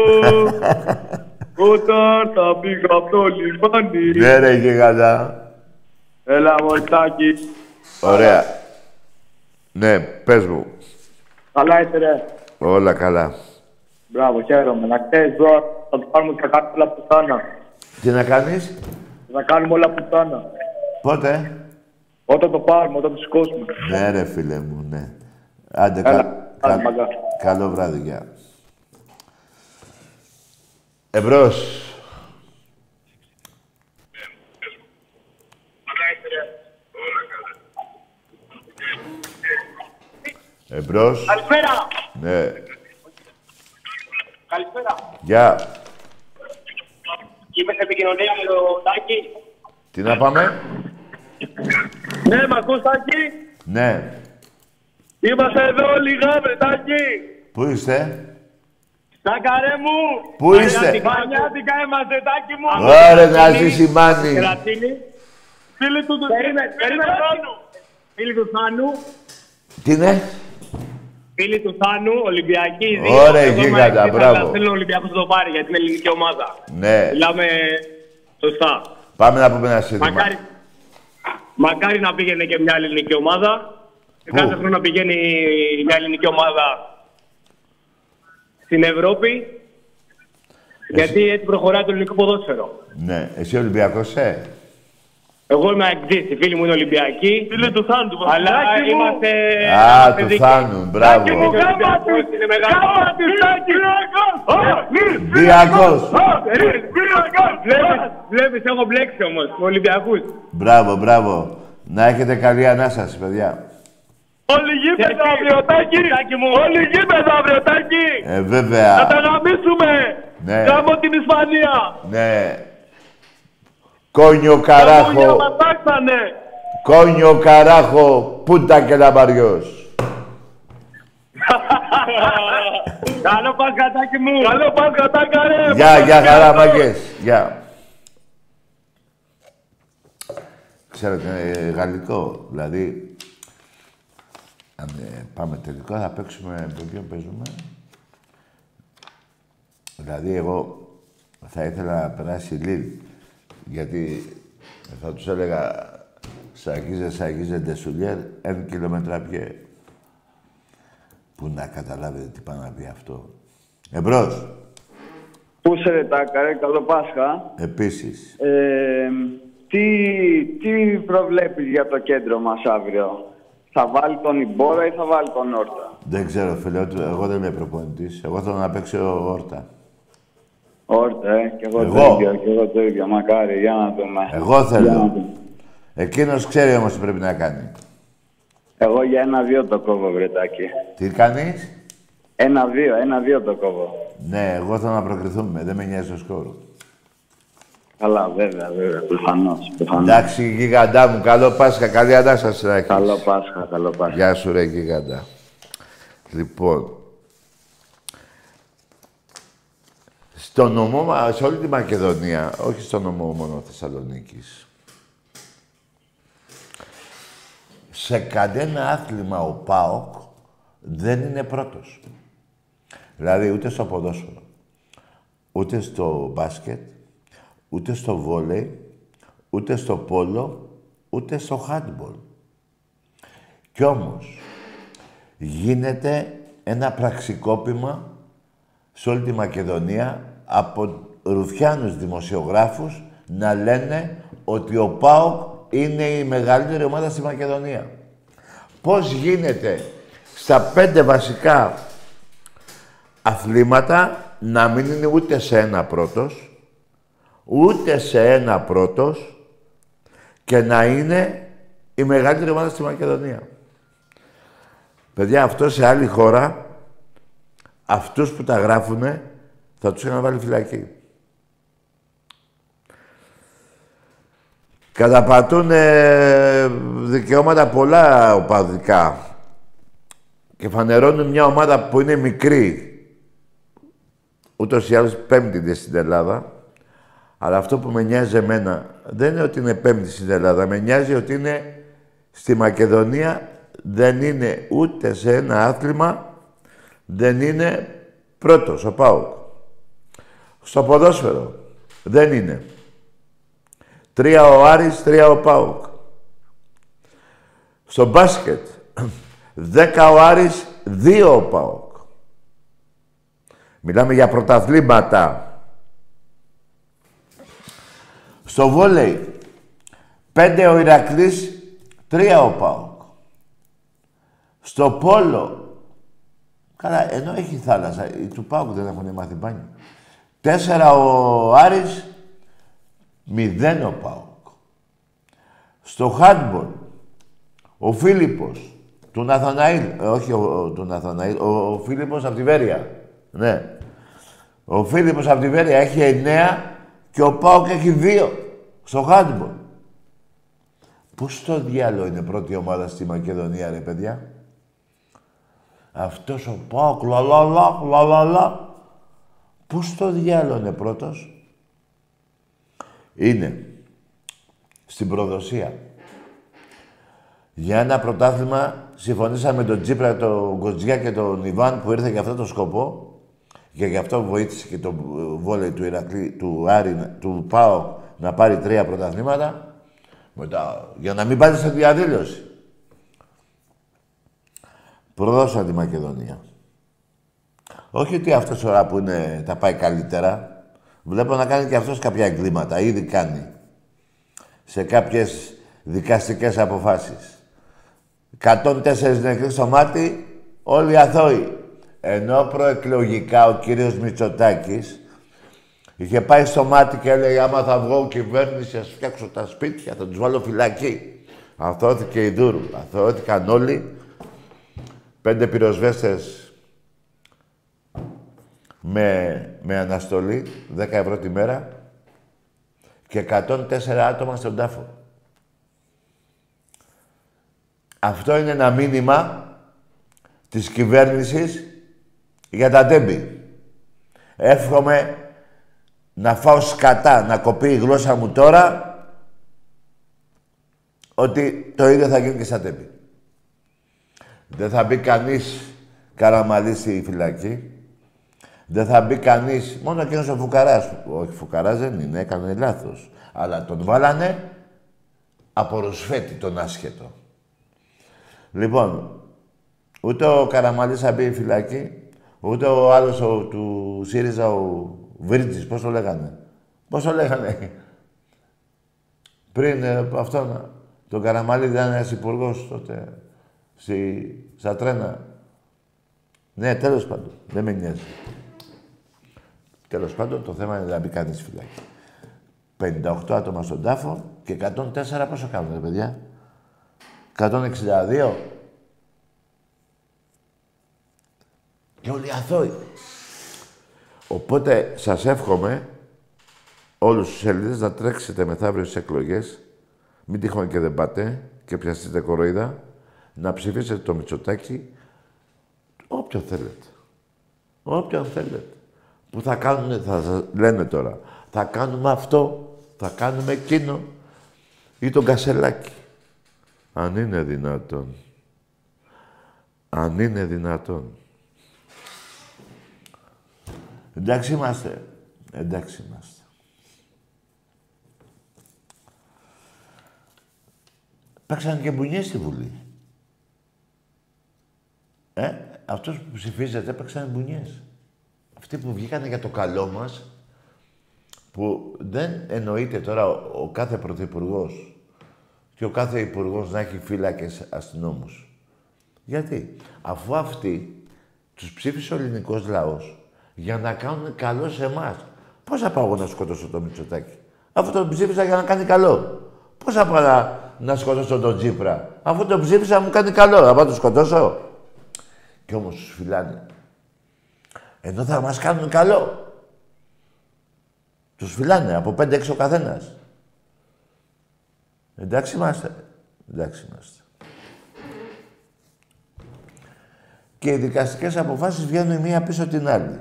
όταν θα πήγα από το λιμάνι. Ναι ρε γίγαντα. Έλα Μολτάκη. Ωραία. Ναι, πες μου. Καλά είσαι ρε. Όλα καλά. Μπράβο, χαίρομαι. Να ξέρεις τώρα, θα το πάρουμε και θα κάνουμε όλα πουτάνα. Τι να κάνεις? Θα κάνουμε όλα πουτάνα. Πότε? Όταν το πάρουμε, όταν το σηκώσουμε. Ναι ρε φίλε μου, ναι. Άντε, καλό βράδυ, γεια. Εμπρός. Εμπρός. Καλησπέρα. Ναι. Καλησπέρα. Γεια. Είμαι σε επικοινωνία με το Τάκη. Τι να πάμε? Ναι, μ' ακούς Τάκη? Ναι. Είμαστε εδώ λίγα, Τάκη. Πού είστε? Στα καρέ μου. Πού είστε? Πανιάτικα είμαστε, Τάκη μου. Ωραία, να ζήσει η Μάνη. Φίλοι του Θάνου. Φίλοι του Θάνου. Τι είναι? Φίλοι του Θάνου, Ολυμπιακοί. Ωραία, γίγαντα, μπράβο. Θέλω ο Ολυμπιακός να το πάρει γιατί είναι ελληνική ομάδα. Ναι. Μιλάμε σωστά. Πάμε να πούμε ένα σύνθημα. Μακάρι να πήγαινε και μια ελληνική ομάδα. Και κάθε χρόνο πηγαίνει μια ελληνική ομάδα στην Ευρώπη. Γιατί έτσι προχωράει το ελληνικό ποδόσφαιρο. Ναι, εσύ Ολυμπιακός, Εγώ είμαι αεκτής, οι φίλοι μου είναι Ολυμπιακοί. Φίλοι του Θάνου, αλλά είμαστε. του Θάνου, μπράβο. Είναι Διακός. Βλέπεις, έχω μπλέξει όμως, με Ολυμπιακούς. Μπράβο, μπράβο. Να έχετε καλή ανάσταση, παιδιά. Όλοι γήπεδο αύριοτάκι! Όλοι γήπεδο αύριοτάκι! Βέβαια. Να τα γαμίσουμε! Ναι. Γάμω την Ισπανία! Ναι. Κόνιο Καράχο. Κόνιο Καράχο, πούτα και λαμπαριός. Καλό Πασκατάκι μου! Καλό Πασκατάκι, ρε! Γεια χαρά, μάγκες. Γεια. Ξέρετε, γαλλικό, δηλαδή, αν πάμε τελικό θα παίξουμε, με ποιον παίζουμε. Δηλαδή, εγώ θα ήθελα να περάσει η Λίλ, γιατί θα τους έλεγα σαγίζε ντεσουλιέρ, 1 κιλόμετρα πιέ. Πού να καταλάβετε τι πάει να πει αυτό. Εμπρός. Πού σε ρε Τάκαρε, καλό Πάσχα. Επίσης. Τι προβλέπεις για το κέντρο μας αύριο. Θα βάλει τον Ιμπόρα ή θα βάλει τον Όρτα. Δεν ξέρω, φίλε, εγώ δεν είμαι προπονητής. Εγώ θέλω να παίξω Όρτα. Όρτα, και εγώ το ίδιο, μακάρι, για να δούμε. Εγώ θέλω. Εκείνος ξέρει όμως τι πρέπει να κάνει. Εγώ για 1-2 το κόβω, Βρετάκι. Τι κάνεις? 1-2 το κόβω. Ναι, εγώ θέλω να προκριθούμε, δεν με νοιάζει το σκορ. Καλά, βέβαια, προφανώς. Εντάξει, γίγαντά μου, καλό Πάσχα, καλή Ανάσταση να έχεις. Καλό Πάσχα. Γεια σου ρε γίγαντα. Λοιπόν, στο νομό, σε όλη τη Μακεδονία, όχι στο νομό μόνο Θεσσαλονίκης, σε κανένα άθλημα ο ΠΑΟΚ δεν είναι πρώτος. Δηλαδή, ούτε στο ποδόσφαιρο, ούτε στο μπάσκετ, ούτε στο βόλεϊ, ούτε στο πόλο, ούτε στο χάντμπολ. Κι όμως, γίνεται ένα πραξικόπημα σε όλη τη Μακεδονία από ρουφιάνους δημοσιογράφους να λένε ότι ο ΠΑΟΚ είναι η μεγαλύτερη ομάδα στη Μακεδονία. Πώς γίνεται στα 5 βασικά αθλήματα να μην είναι ούτε σε ένα πρώτος, ούτε σε ένα πρώτος και να είναι η μεγαλύτερη ομάδα στη Μακεδονία. Παιδιά, αυτό σε άλλη χώρα, αυτούς που τα γράφουνε, θα τους είχαν βάλει φυλακή. Καταπατούν δικαιώματα πολλά οπαδικά και φανερώνουν μια ομάδα που είναι μικρή. Ούτως ή άλλως 5η στην Ελλάδα. Αλλά αυτό που με νοιάζει εμένα δεν είναι ότι είναι 5η στην Ελλάδα. Με νοιάζει ότι είναι στη Μακεδονία, δεν είναι ούτε σε ένα άθλημα, δεν είναι πρώτος ο ΠΑΟΚ. Στο ποδόσφαιρο δεν είναι. 3 ο Άρης, 3 ο ΠΑΟΚ. Στο μπάσκετ 10 ο Άρης, 2 ο ΠΑΟΚ. Μιλάμε για πρωταθλήματα. Στο βόλεϊ 5 ο Ηρακλής, 3 ο ΠΑΟΚ. Στο πόλο, καλά, ενώ έχει θάλασσα, οι του ΠΑΟΚ δεν έχουν μάθει μπάνιο. 4 ο Άρης, 0 ο ΠΑΟΚ. Στο χάντμπολ, ο Φίλιππος, του Ναθαναήλ, όχι του Ναθαναήλ, ο Φίλιππος από τη Βέρεια. Ναι. Ο Φίλιππος από τη Βέρεια έχει 9 και ο ΠΑΟΚ έχει 2 στο χάντμπολ. Πώς στο διάλογο είναι πρώτη ομάδα στη Μακεδονία, ρε παιδιά. Αυτός ο ΠΑΟΚ, λαλαλα. Πώς στο διάλογο είναι πρώτος. Είναι στην προδοσία. Για ένα πρωτάθλημα συμφωνήσαμε με τον Τσίπρα, τον Γκοτζιά και τον Ιβάν που ήρθε για αυτό το σκοπό και γι' αυτό βοήθησε και το βόλεϊ του Ηρακλή, του Άρη, του ΠΑΟΚ να πάρει 3 πρωταθλήματα για να μην πάρει σε διαδήλωση. Προδώσα τη Μακεδονία. Όχι ότι αυτός ώρα που είναι, τα πάει καλύτερα. Βλέπω να κάνει και αυτός κάποια εγκλήματα. Ήδη κάνει. Σε κάποιες δικαστικές αποφάσεις. 104 νεκροί στο μάτι, όλοι αθώοι. Ενώ προεκλογικά ο κύριος Μητσοτάκης είχε πάει στο μάτι και έλεγε άμα θα βγω κυβέρνηση, θα φτιάξω τα σπίτια, θα τους βάλω φυλακή. Αθώθηκε η Δούρου. Αθώθηκαν όλοι. 5 πυροσβέστες με αναστολή, 10 ευρώ τη μέρα και 104 άτομα στον τάφο. Αυτό είναι ένα μήνυμα της κυβέρνησης για τα ντέμπι. Εύχομαι να φάω σκατά, να κοπεί η γλώσσα μου τώρα, ότι το ίδιο θα γίνει και στα ντέμπι. Δεν θα μπει κανείς Καραμαλής στη φυλακή. Δεν θα μπει κανείς, μόνο εκείνος ο φουκαράς. Όχι, φουκαράς δεν είναι, έκανε λάθος. Αλλά τον βάλανε από ρουσφέτη τον άσχετο. Λοιπόν, ούτε ο Καραμαλής θα μπει φυλακή, ούτε ο άλλος του ΣΥΡΙΖΑ, ο Βρίτζης, πώς το λέγανε. Πώς το λέγανε. Πριν αυτόν, τον Καραμαλή ήταν ένας υπουργός τότε, στα τρένα. Ναι, τέλος πάντων, δεν με νοιάζει. Τέλος πάντων, το θέμα είναι να μπει κανείς φυλακή. 58 άτομα στον τάφο και 104 πόσο κάνουν, παιδιά. 162. Και όλοι αθώοι. Οπότε, σας εύχομαι όλους τους Έλληνες να τρέξετε μεθαύριο στις εκλογές. Μην τυχόν και δεν πάτε και πιαστείτε κοροϊδά. Να ψηφίσετε το Μητσοτάκη όποιον θέλετε. Όποιον θέλετε. Που θα κάνουν, θα λένε τώρα, θα κάνουμε αυτό, θα κάνουμε εκείνο ή τον Κασελάκη. Αν είναι δυνατόν. Αν είναι δυνατόν. Εντάξει είμαστε. Εντάξει είμαστε. Παίξαν και μπουνιές στη Βουλή. Αυτός που ψηφίζεται έπαιξαν μπουνιές. Αυτοί που βγήκανε για το καλό μας, που δεν εννοείται τώρα ο κάθε πρωθυπουργός και ο κάθε υπουργός να έχει φύλακες αστυνόμους. Γιατί, αφού αυτοί τους ψήφισε ο ελληνικός λαός για να κάνουν καλό σε εμάς. Πώς θα πάω εγώ να σκοτώσω τον Μητσοτάκη, αφού τον ψήφισα για να κάνει καλό. Πώς θα πάω να σκοτώσω τον Τσίπρα, αφού τον ψήφισα να μου κάνει καλό. Θα πάω να τον σκοτώσω. Κι όμως τους φυλάνε. Ενώ θα μας κάνουν καλό. Τους φυλάνε από 5-6 ο καθένας. Εντάξει είμαστε. Εντάξει είμαστε. Και οι δικαστικές αποφάσεις βγαίνουν η μία πίσω την άλλη.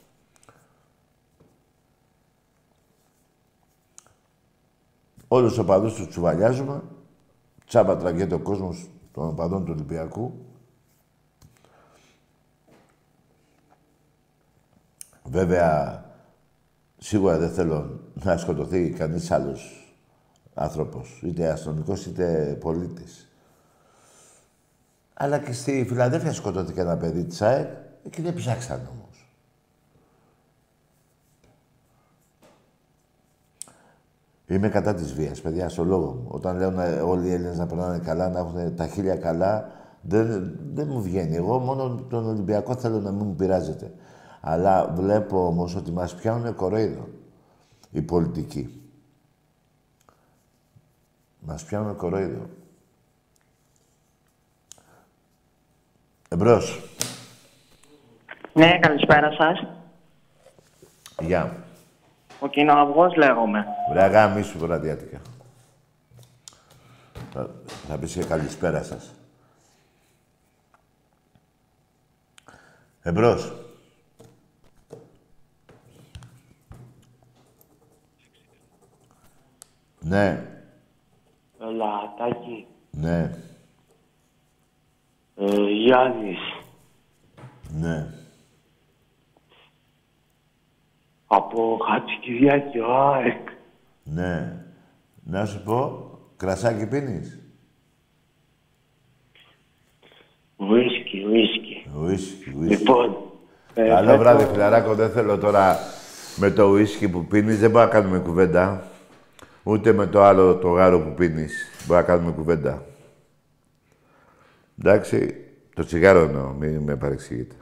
Όλους τους οπαδούς τους τσουβαλιάζουμε. Τσάμπα τραγέται ο κόσμος των οπαδών του Ολυμπιακού. Βέβαια, σίγουρα δεν θέλω να σκοτωθεί κανείς άλλος άνθρωπος, είτε αστυνομικός είτε πολίτης. Αλλά και στη Φιλαδέλφια σκοτώθηκε ένα παιδί της ΑΕΚ, εκεί δεν ψάξαν όμως. Είμαι κατά της βίας, παιδιά, στο λόγο μου. Όταν λέω όλοι οι Έλληνες να περνάνε καλά, να έχουν τα χίλια καλά, δεν μου βγαίνει. Εγώ μόνο τον Ολυμπιακό θέλω να μην μου πειράζεται. Αλλά βλέπω όμως ότι μας πιάνουν κοροϊδό οι πολιτικοί. Μας πιάνουν κοροϊδό. Εμπρός. Ναι, καλησπέρα σας. Γεια. Ο Κοινοαυγός λέγομαι. Βρε αγάμι σου βραδιάτικα. Θα πεις και καλησπέρα σας. Εμπρός. Ναι. Ελατάκι. Ναι. Γιάννης. Ναι. Από Χατζικυριάκη, ο ΑΕΚ. Ναι. Να σου πω, κρασάκι πίνεις. Ουίσκι. Ουίσκι. Λοιπόν, Καλό βράδυ, φιλαράκο. Δεν θέλω τώρα με το ουίσκι που πίνεις. Δεν μπορούμε να κάνουμε κουβέντα. Ούτε με το άλλο το γάρο που πίνεις. Μπορούμε να κάνουμε κουβέντα. Εντάξει, το τσιγάρο εννοώ. Μην με παρεξηγείτε.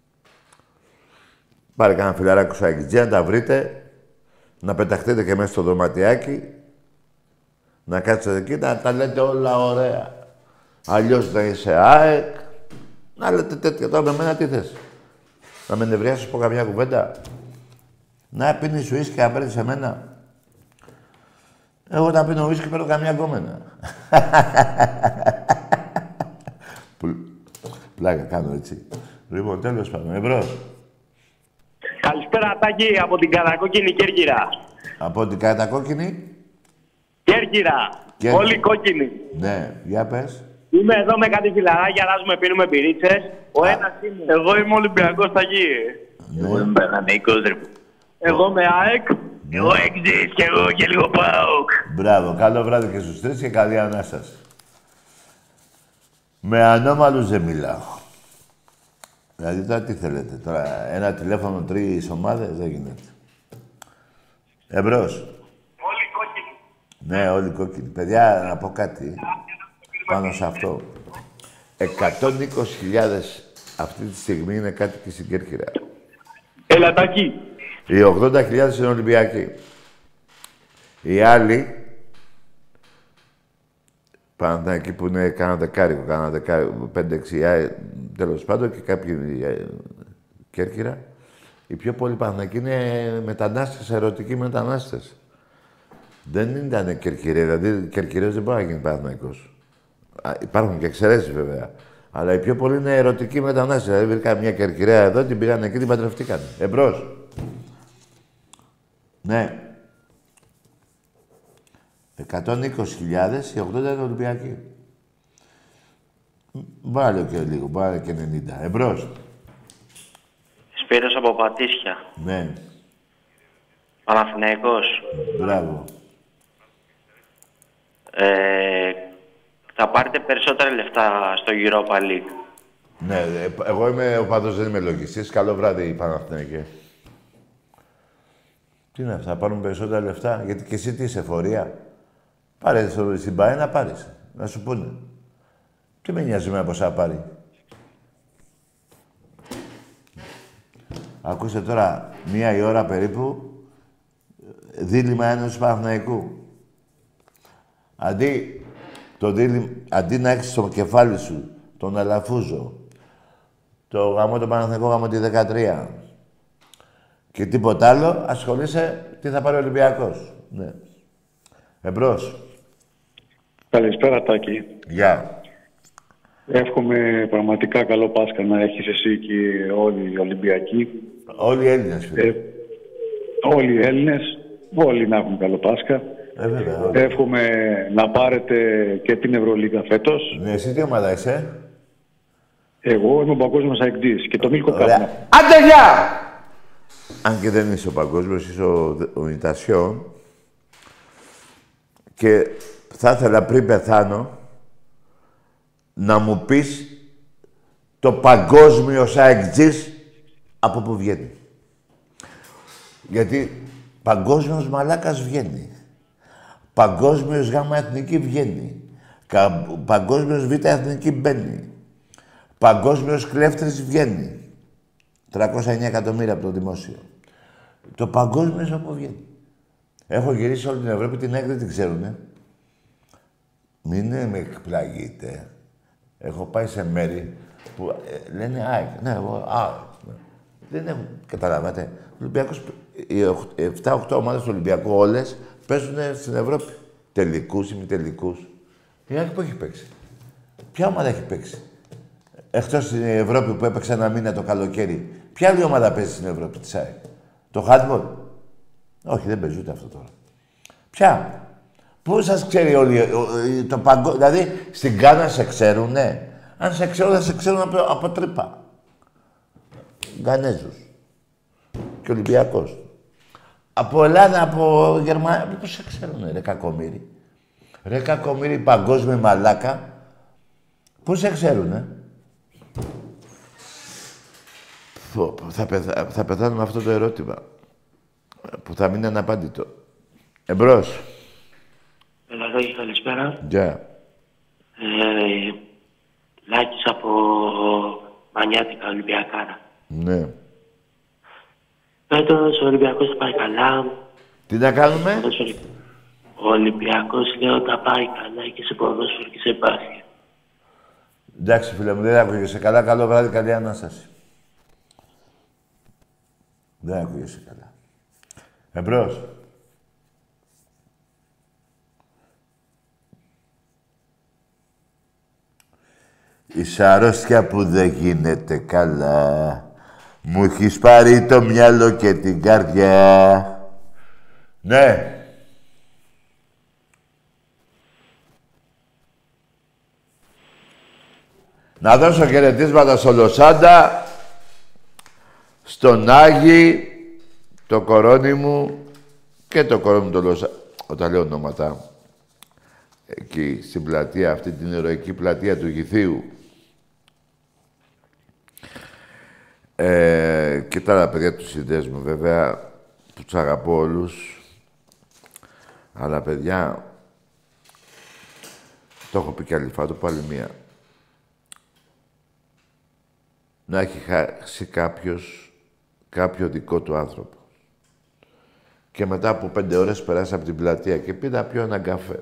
Πάρε κανένα φιλαράκο σαν εξτζή, να τα βρείτε. Να πεταχτείτε και μέσα στο δωματιάκι. Να κάτσετε εκεί, να τα λέτε όλα ωραία. Αλλιώς να είσαι ΑΕΚ. Να λέτε τέτοια. Τώρα με μένα τι θες. Να με νευριάσεις πω καμιά κουβέντα. Να πίνεις ουίσκι να παίρνεις εμένα. Εγώ όταν πίνω ουίσκι παίρνω καμιά γκόμενα. Πλάκα κάνω έτσι. Λοιπόν, τέλος πάντων. Εμπρός. Καλησπέρα, Τάκη, από την κατακόκκινη Κέρκυρα. Από την κατακόκκινη. Κέρκυρα. Όλοι κόκκινοι. Ναι, για πες. Είμαι εδώ με κάτι φιλαράκια, αλλάζουμε, πίνουμε πυρίτσες. Ο ένας είναι. Εγώ είμαι Ολυμπιακός, Τάκη. Εγώ είμαι Παναθηναϊκός, ρε. Εγώ είμαι ΑΕΚ. Εγώ εξής και εγώ και λίγο ΠΑΟΚ. Μπράβο. Καλό βράδυ και στους τρεις και καλή Ανάσταση. Με ανώμαλους δεν μιλάω. Δηλαδή τώρα τι θέλετε. Τώρα ένα τηλέφωνο, 3 ομάδες δεν γίνεται. Εμπρός. Όλοι κόκκινοι. Ναι, όλοι κόκκινοι. Παιδιά, να πω κάτι πάνω σε αυτό. 120.000 αυτή τη στιγμή είναι κάτοικοι στην Κέρκυρα. Ελατάκι. Οι 80.000 είναι Ολυμπιακοί. Οι άλλοι, Παναθηναϊκοί που είναι κάνα δεκάρικο, 5-6, τέλος πάντων και κάποιοι Κέρκυρα, οι πιο πολλοί Παναθηναϊκοί είναι μετανάστες, ερωτικοί μετανάστες. Δεν ήταν Κερκυραίοι, δηλαδή Κερκυραίος δεν μπορεί να γίνει Παναθηναϊκός. Υπάρχουν και εξαιρέσεις βέβαια. Αλλά οι πιο πολλοί είναι ερωτικοί μετανάστες. Δηλαδή βρήκα μια Κερκυραία εδώ, την πήγαν εκεί, την παντρευτήκαν. Εμπρός. Ναι. 120.000, οι 80 είναι Ολυμπιακοί. Βάλε και λίγο, βάλε και 90. Εμπρός. Σπύρος από Πατήσια. Ναι. Παναθηναϊκός. Μπράβο. Θα πάρετε περισσότερα λεφτά στο Europa League. Ναι, εγώ είμαι ο παδός, δεν είμαι λογιστής. Καλό βράδυ, Παναθηναϊκέ. Τι είναι αυτά, θα πάρουν περισσότερα λεφτά, γιατί και εσύ τι είσαι, εφορία. Πάρε στην ΠΑΕ να πάρεις, να σου πούνε. Τι με νοιάζει με πόσα πάρει. Ακούστε τώρα, 1 η ώρα περίπου, δίλημμα Ένωσης Παναθηναϊκού. Αντί να έχεις στο κεφάλι σου τον Αλαφούζο, το γαμό το Παναθηναϊκό, γαμό τη 13 και τίποτα άλλο, ασχολείσαι τι θα πάρει ο Ολυμπιακός. Ναι. Εμπρός. Καλησπέρα, Τάκη. Γεια. Εύχομαι πραγματικά καλό Πάσχα να έχεις εσύ και όλοι οι Ολυμπιακοί. Όλοι οι Έλληνες, φίλε. Όλοι οι Έλληνες, όλοι να έχουν καλό Πάσχα. Βέβαια, όλοι. Εύχομαι να πάρετε και την Ευρωλίγα φέτος. Ναι, εσύ τι ομάδα είσαι? Εγώ είμαι ο παγκόσμιος αεκτής και το Μίλκο Κάπνα. Άντε, γεια! Αν και δεν είσαι ο παγκόσμιος, είσαι ο Ιτασιόν. Και θα ήθελα πριν πεθάνω να μου πεις το παγκόσμιο αεκτής από πού βγαίνει. Γιατί παγκόσμιος μαλάκας βγαίνει. Παγκόσμιος γάμα εθνική βγαίνει. Παγκόσμιος β' εθνική μπαίνει. Παγκόσμιος κλέφτης βγαίνει. 309 εκατομμύρια από το δημόσιο. Το παγκόσμιο από βγαίνει. Έχω γυρίσει όλη την Ευρώπη, την ΑΕΚ δεν την ξέρουνε. Μην με εκπλαγείτε. Έχω πάει σε μέρη που λένε ΑΕΚ. Ναι, εγώ ΑΕΚ. Δεν έχουν, καταλάβατε. Ολυμπιακός, οι 7-8 ομάδες του Ολυμπιακού όλες παίζουν στην Ευρώπη. Τελικούς, ημιτελικούς. Η ΑΕΚ που έχει παίξει. Ποια ομάδα έχει παίξει? Εκτός στην Ευρώπη που έπαιξε ένα μήνα το καλοκαίρι. Ποια άλλη ομάδα παίζει στην Ευρώπη της ΑΕΚ? Το handball. Όχι, δεν παίζει ούτε αυτό τώρα. Ποια? Πού σας ξέρει όλοι το παγκόσμιο? Δηλαδή, στην Γκάνα σε ξέρουνε. Αν σε ξέρουν, θα σε ξέρουν από τρύπα. Γκανέζους. Και Ολυμπιακός. Από Ελλάδα, από Γερμανία. Πού σε ξέρουνε, ρε κακομοίρη. Ρε κακομοίρη, παγκόσμιο μαλάκα. Πού σε ξέρουνε. Θα πεθάνω με αυτό το ερώτημα. Που θα μείνει αναπάντητο. Εμπρός. Ελαδάκη, καλησπέρα. Γεια. Λάκης από Μανιάτικα, Ολυμπιακάρα. Ναι. Φέτος ο Ολυμπιακός θα πάει καλά. Τι να κάνουμε? Ο Ολυμπιακός, λέω, θα πάει καλά και σε ποδόσφαιρο και σε μπάσκετ. Εντάξει, φίλε μου, δεν άκουγεσαι καλά. Καλό βράδυ, καλή Ανάσταση. Δεν άκουγεσαι καλά. Εμπρός. Η αρρώστια που δεν γίνεται καλά. Μου έχεις πάρει το μυαλό και την καρδιά. Ναι. Να δώσω χαιρετίσματα στο Λοσάντα, στον Άγη, το κορώνι μου και το κορώνι μου το Λοσάντα. Όταν λέω ονόματα, εκεί στην πλατεία, αυτή την ηρωική πλατεία του Γηθίου. Και τα άλλα παιδιά του συνδέσμου, βέβαια, που τους αγαπώ όλους. Αλλά, παιδιά, το έχω πει κι άλλη φορά, το πω άλλη μία. Να έχει χάσει κάποιο δικό του άνθρωπο. Και μετά από 5 ώρες περάσει από την πλατεία και πει να πιω έναν καφέ.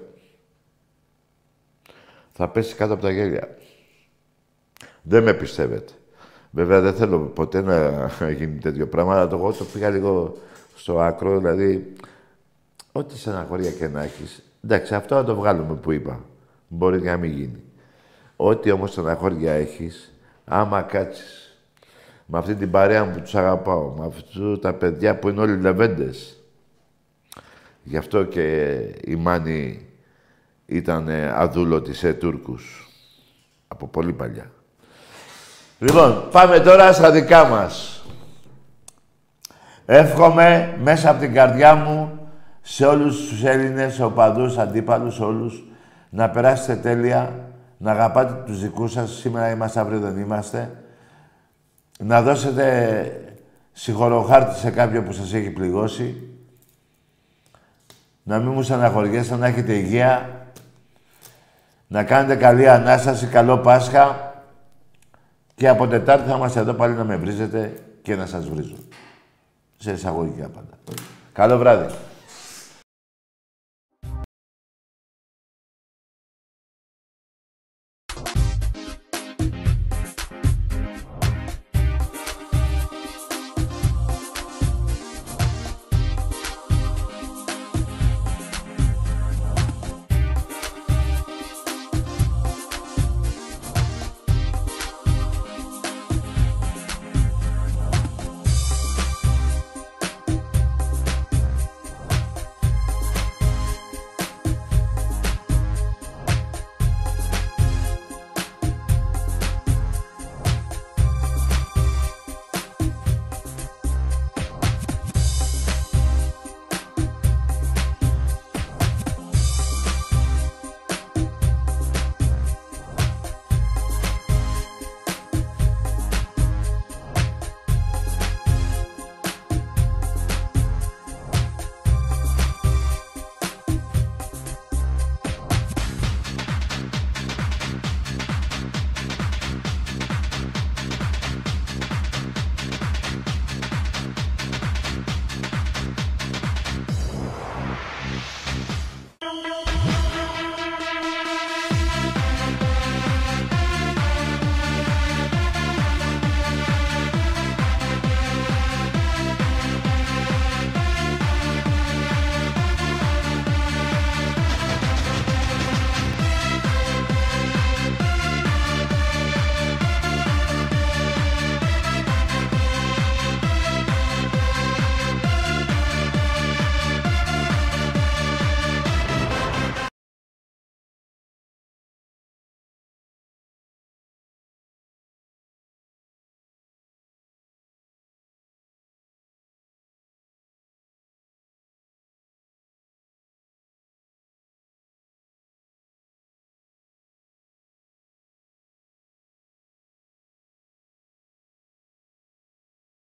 Θα πέσει κάτω από τα γέλια. Δεν με πιστεύετε. Βέβαια, δεν θέλω ποτέ να γίνει τέτοιο πράγμα, αλλά εγώ το πήγα λίγο στο άκρο, δηλαδή, ό,τι στεναχώρια και να έχεις. Εντάξει, αυτό να το βγάλουμε που είπα. Μπορεί και να μην γίνει. Ό,τι όμως στεναχώρια έχεις, άμα κάτσεις με αυτή την παρέα μου που τους αγαπάω, με αυτού τα παιδιά που είναι όλοι λεβέντες. Γι' αυτό και η Μάνη ήταν αδούλωτη σε Τούρκους. Από πολύ παλιά. Λοιπόν, πάμε τώρα στα δικά μας. Εύχομαι μέσα από την καρδιά μου σε όλους τους Έλληνες, οπαδούς, αντίπαλους, όλους, να περάσετε τέλεια, να αγαπάτε τους δικούς σας. Σήμερα είμαστε, αύριο δεν είμαστε. Να δώσετε συγχωροχάρτη σε κάποιον που σας έχει πληγώσει. Να μην μου στεναχωριέστε, να έχετε υγεία. Να κάνετε καλή Ανάσταση, καλό Πάσχα. Και από Τετάρτη θα είμαστε εδώ πάλι να με βρίζετε και να σας βρίζω. Σε εισαγωγικά πάντα. Καλό βράδυ.